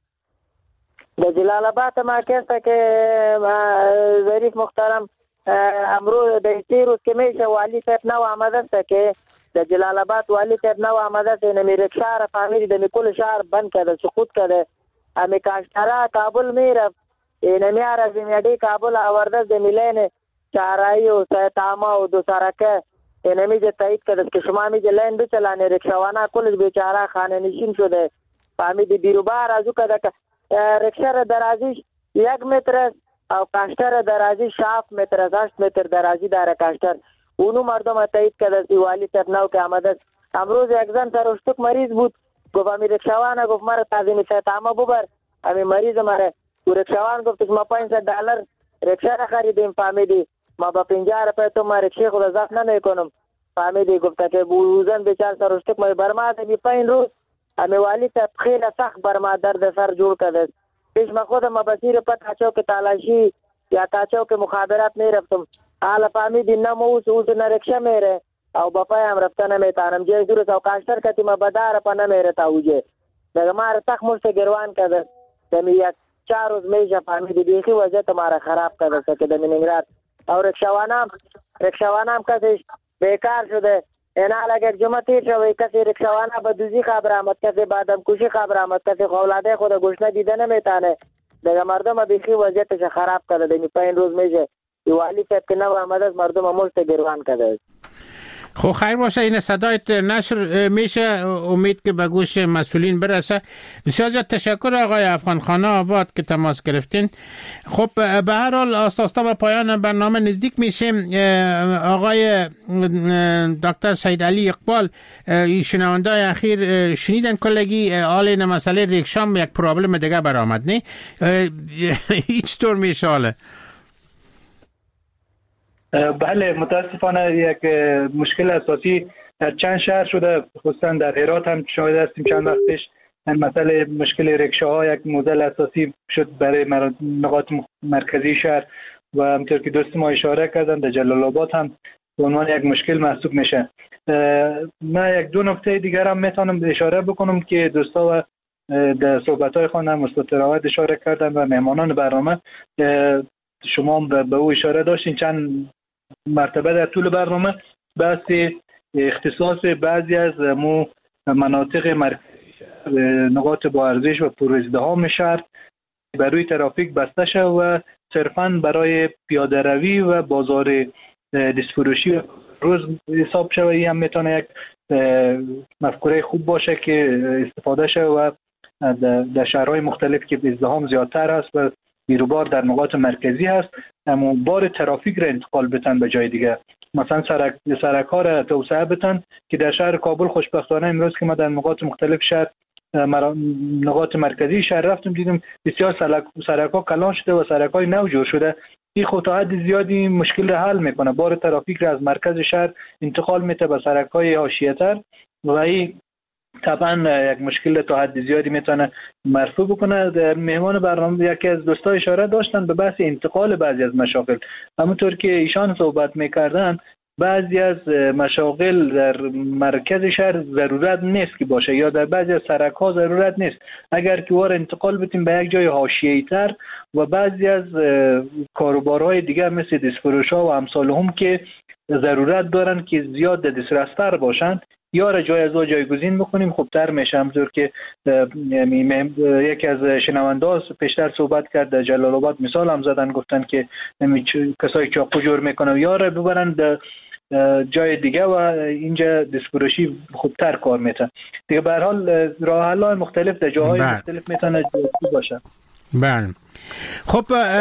J: در جلال آباد ما کسته که ظریف محترم امروز در سی روز که میشه والی صاحب نو آمده است که در جلال آباد والی صاحب نو آمده است اینمی رکشا را فهمیدی دمی کل شهر بند کرده سقوط کرده. امی کاشترا کابل میرفت اینمی آرزی میادی کابل آورده دمی لین چهارایی و سیتاما و دو سرکه اینمی جه تایید کرده که شما می جه لین بچلانه رکشاوانا کلش بیچاره خانه نشین شده فهمیدی بیروبار ازو کده که رکشه را درازیش یک متر است او کاشتر درازی شاف متر است، هشت متر درازی داره کاشتر. اونو مردم تایید کرده سی والی صاحب نو که آمده است. امروز یک زن سرشتک مریض بود گفت امی رکشاوانا گفت مرا تازیمی سیتاما ببر امی مریض مره و رکشاوان گفت ما پانصد دلار رکشه را خریدیم فهمیدی ما با پنجاه روپیه تو ما رکشه خود اضافه نمیکنم فهمیدی گفت که بوزن بیچار سرشتک ما برما دمی پنج روز امی والی صاحب خیلی سخت برما درد سر جور کرده. پیش ما خودم ما بسیر پت کچو که تالاشی یا کچو که مخابرات میرفتم حالا فهمیدی نموز اوز نرکشه میره او بپای هم رفته نمیتانم جای دورست او کاشتر کتی ما بدار پا نمیره تا اوجه دیگه ما را تخ مرس گروان کرده دمی یک چار روز میشه فهمیدی بیخی وضعیت ما را خراب کرده که دمی نگرار او رکشوانم رکشوانم کسیش بیکار شده. اینا اگر جمعه تیر شوی کسی رکشوانا با دوزی خبر آمد کسی بادم کشی خبر آمد کسی خولاده خود گوشنه دیده نمیتانه دیگه مردم بیخی وضعیتش خراب کرده. دمی پنج روز میشه والی صاحب که نو آمده است مردم ملت گروان کرده.
B: خب خیر باشه این صدایت نشر میشه امید که به گوش مسئولین برسه. بسیار زیاد تشکر آقای افغان خانه آباد که تماس گرفتین. خب به هر حال آستاستا به پایان برنامه نزدیک میشیم. آقای دکتر سید علی اقبال شنونده اخیر شنیدن کلگی حال این مسئله ریکشام یک پرابلم دیگه برآمد نه هیچ طور میشه حاله؟
C: بله متاسفانه یک مشکل اساسی در چند شهر شده خصوصا در هرات هم شاهد هستیم چند وقت پیش این مسئله مشکل رکشه‌ها یک موضوع اساسی شد برای نقاط مرکزی شهر و همونطور که دوست ما اشاره کردن در جلال آباد هم به عنوان یک مشکل محسوب میشه. من یک دو نکته دیگر هم میتونم اشاره بکنم که دوستا و در صحبت‌های خانم مستطرعات اشاره کردن و مهمانان برنامه شما به او اشاره داشتین چند مرتبه در طول برنامه بحث اختصاص بعضی از مو مناطق مرکزی نقاط با ارزش و پرازدحام شهر بر روی ترافیک بسته شد و صرفاً برای پیاده روی و بازار دستفروشی روز حساب شود. این هم میتونه یک مفکوره خوب باشه که استفاده شد و در شهرهای مختلف که ازدحام زیادتر هست و بیروبار در نقاط مرکزی هست اما بار ترافیک را انتقال بتن به جای دیگه، مثلا سرک سرک ها را توسعه بتن که در شهر کابل خوشبختانه امروز که ما در نقاط مختلف شهر نقاط مرکزی شهر رفتم دیدم بسیار سرک ها کلان شده و سرک های نو جور شده. این خود تا حد زیادی مشکل را حل میکنه، بار ترافیک را از مرکز شهر انتقال میده به سرک های حاشیه تر و این طبعا یک مشکل تا حد زیادی میتونه مرفوع بکنه. مهمان برنامه یکی از دوستا اشاره داشتن به بحث انتقال بعضی از مشاغل، همونطور که ایشان صحبت میکردن بعضی از مشاغل در مرکز شهر ضرورت نیست که باشه یا در بعضی از سرک ها ضرورت نیست، اگر که وار انتقال بتیم به یک جای حاشیه‌ای تر و بعضی از کاروبارهای دیگر مثل دستفروش‌ها و امثال هم که ضرورت دارن که زیاد دسترستر باشن یا را جای از او جایگزین بکنیم خوبتر میشه. همونطور که یکی از شنونده‌ها پیشتر صحبت کرد در جلال آباد مثال هم زدن، گفتن که کسایی چاقو جور میکنن یا را ببرن جای دیگه و اینجا دستفروشی خوبتر کار میتونه دیگه. به هر حال راه حل‌های مختلف در جاهای مختلف میتونه باشه.
B: بله. خب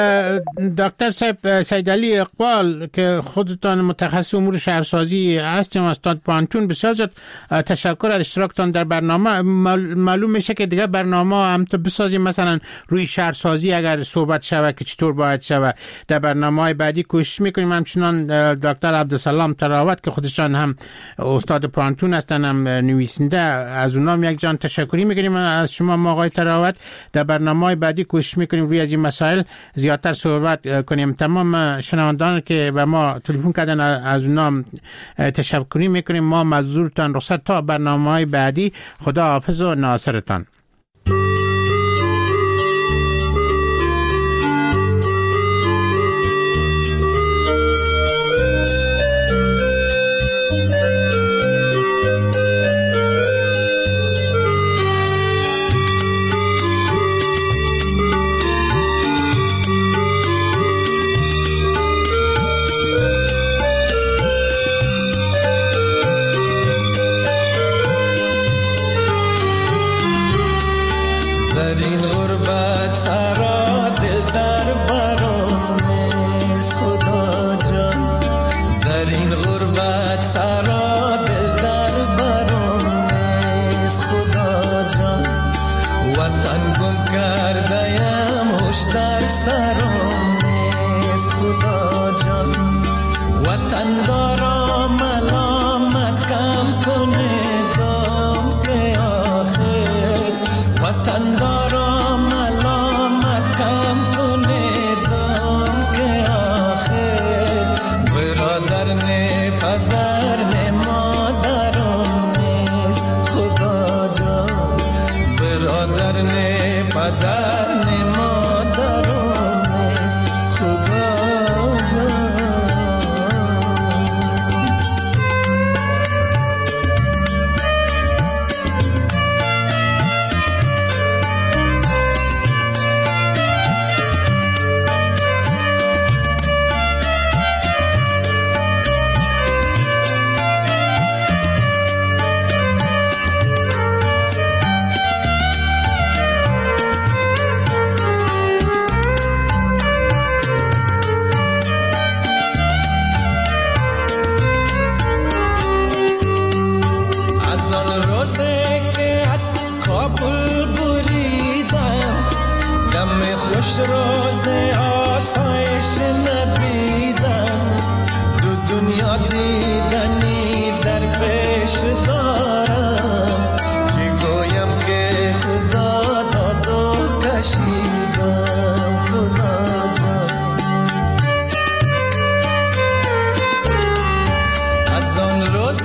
B: دکتر صاحب سیدعلی اقبال که خودتان متخصص امور شهرسازی هستیم استاد پانتون، بسیار زیاد تشکر از اشتراکتان در برنامه. معلوم میشه که دیگه برنامه هم تو بسازیم مثلا روی شهرسازی اگر صحبت شوه که چطور باید شوه در برنامه‌های بعدی کوشش میکنیم. همچنان دکتر عبدالسلام تراوت که خودشان هم استاد پانتون هستن هم نویسنده، از اونام یک جان تشکری میکنیم از شما ما آقای تراوت. در برنامه‌های بعدی کوشش میکنیم روی از این مسائل زیادتر صحبت کنیم. تمام شنوندان که به ما تلفن کردن از اونام تشکری میکنیم. ما مزورتان رخصت تا برنامه‌های بعدی. خدا حافظ و ناصرتان.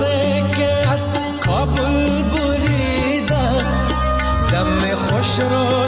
K: خوش رو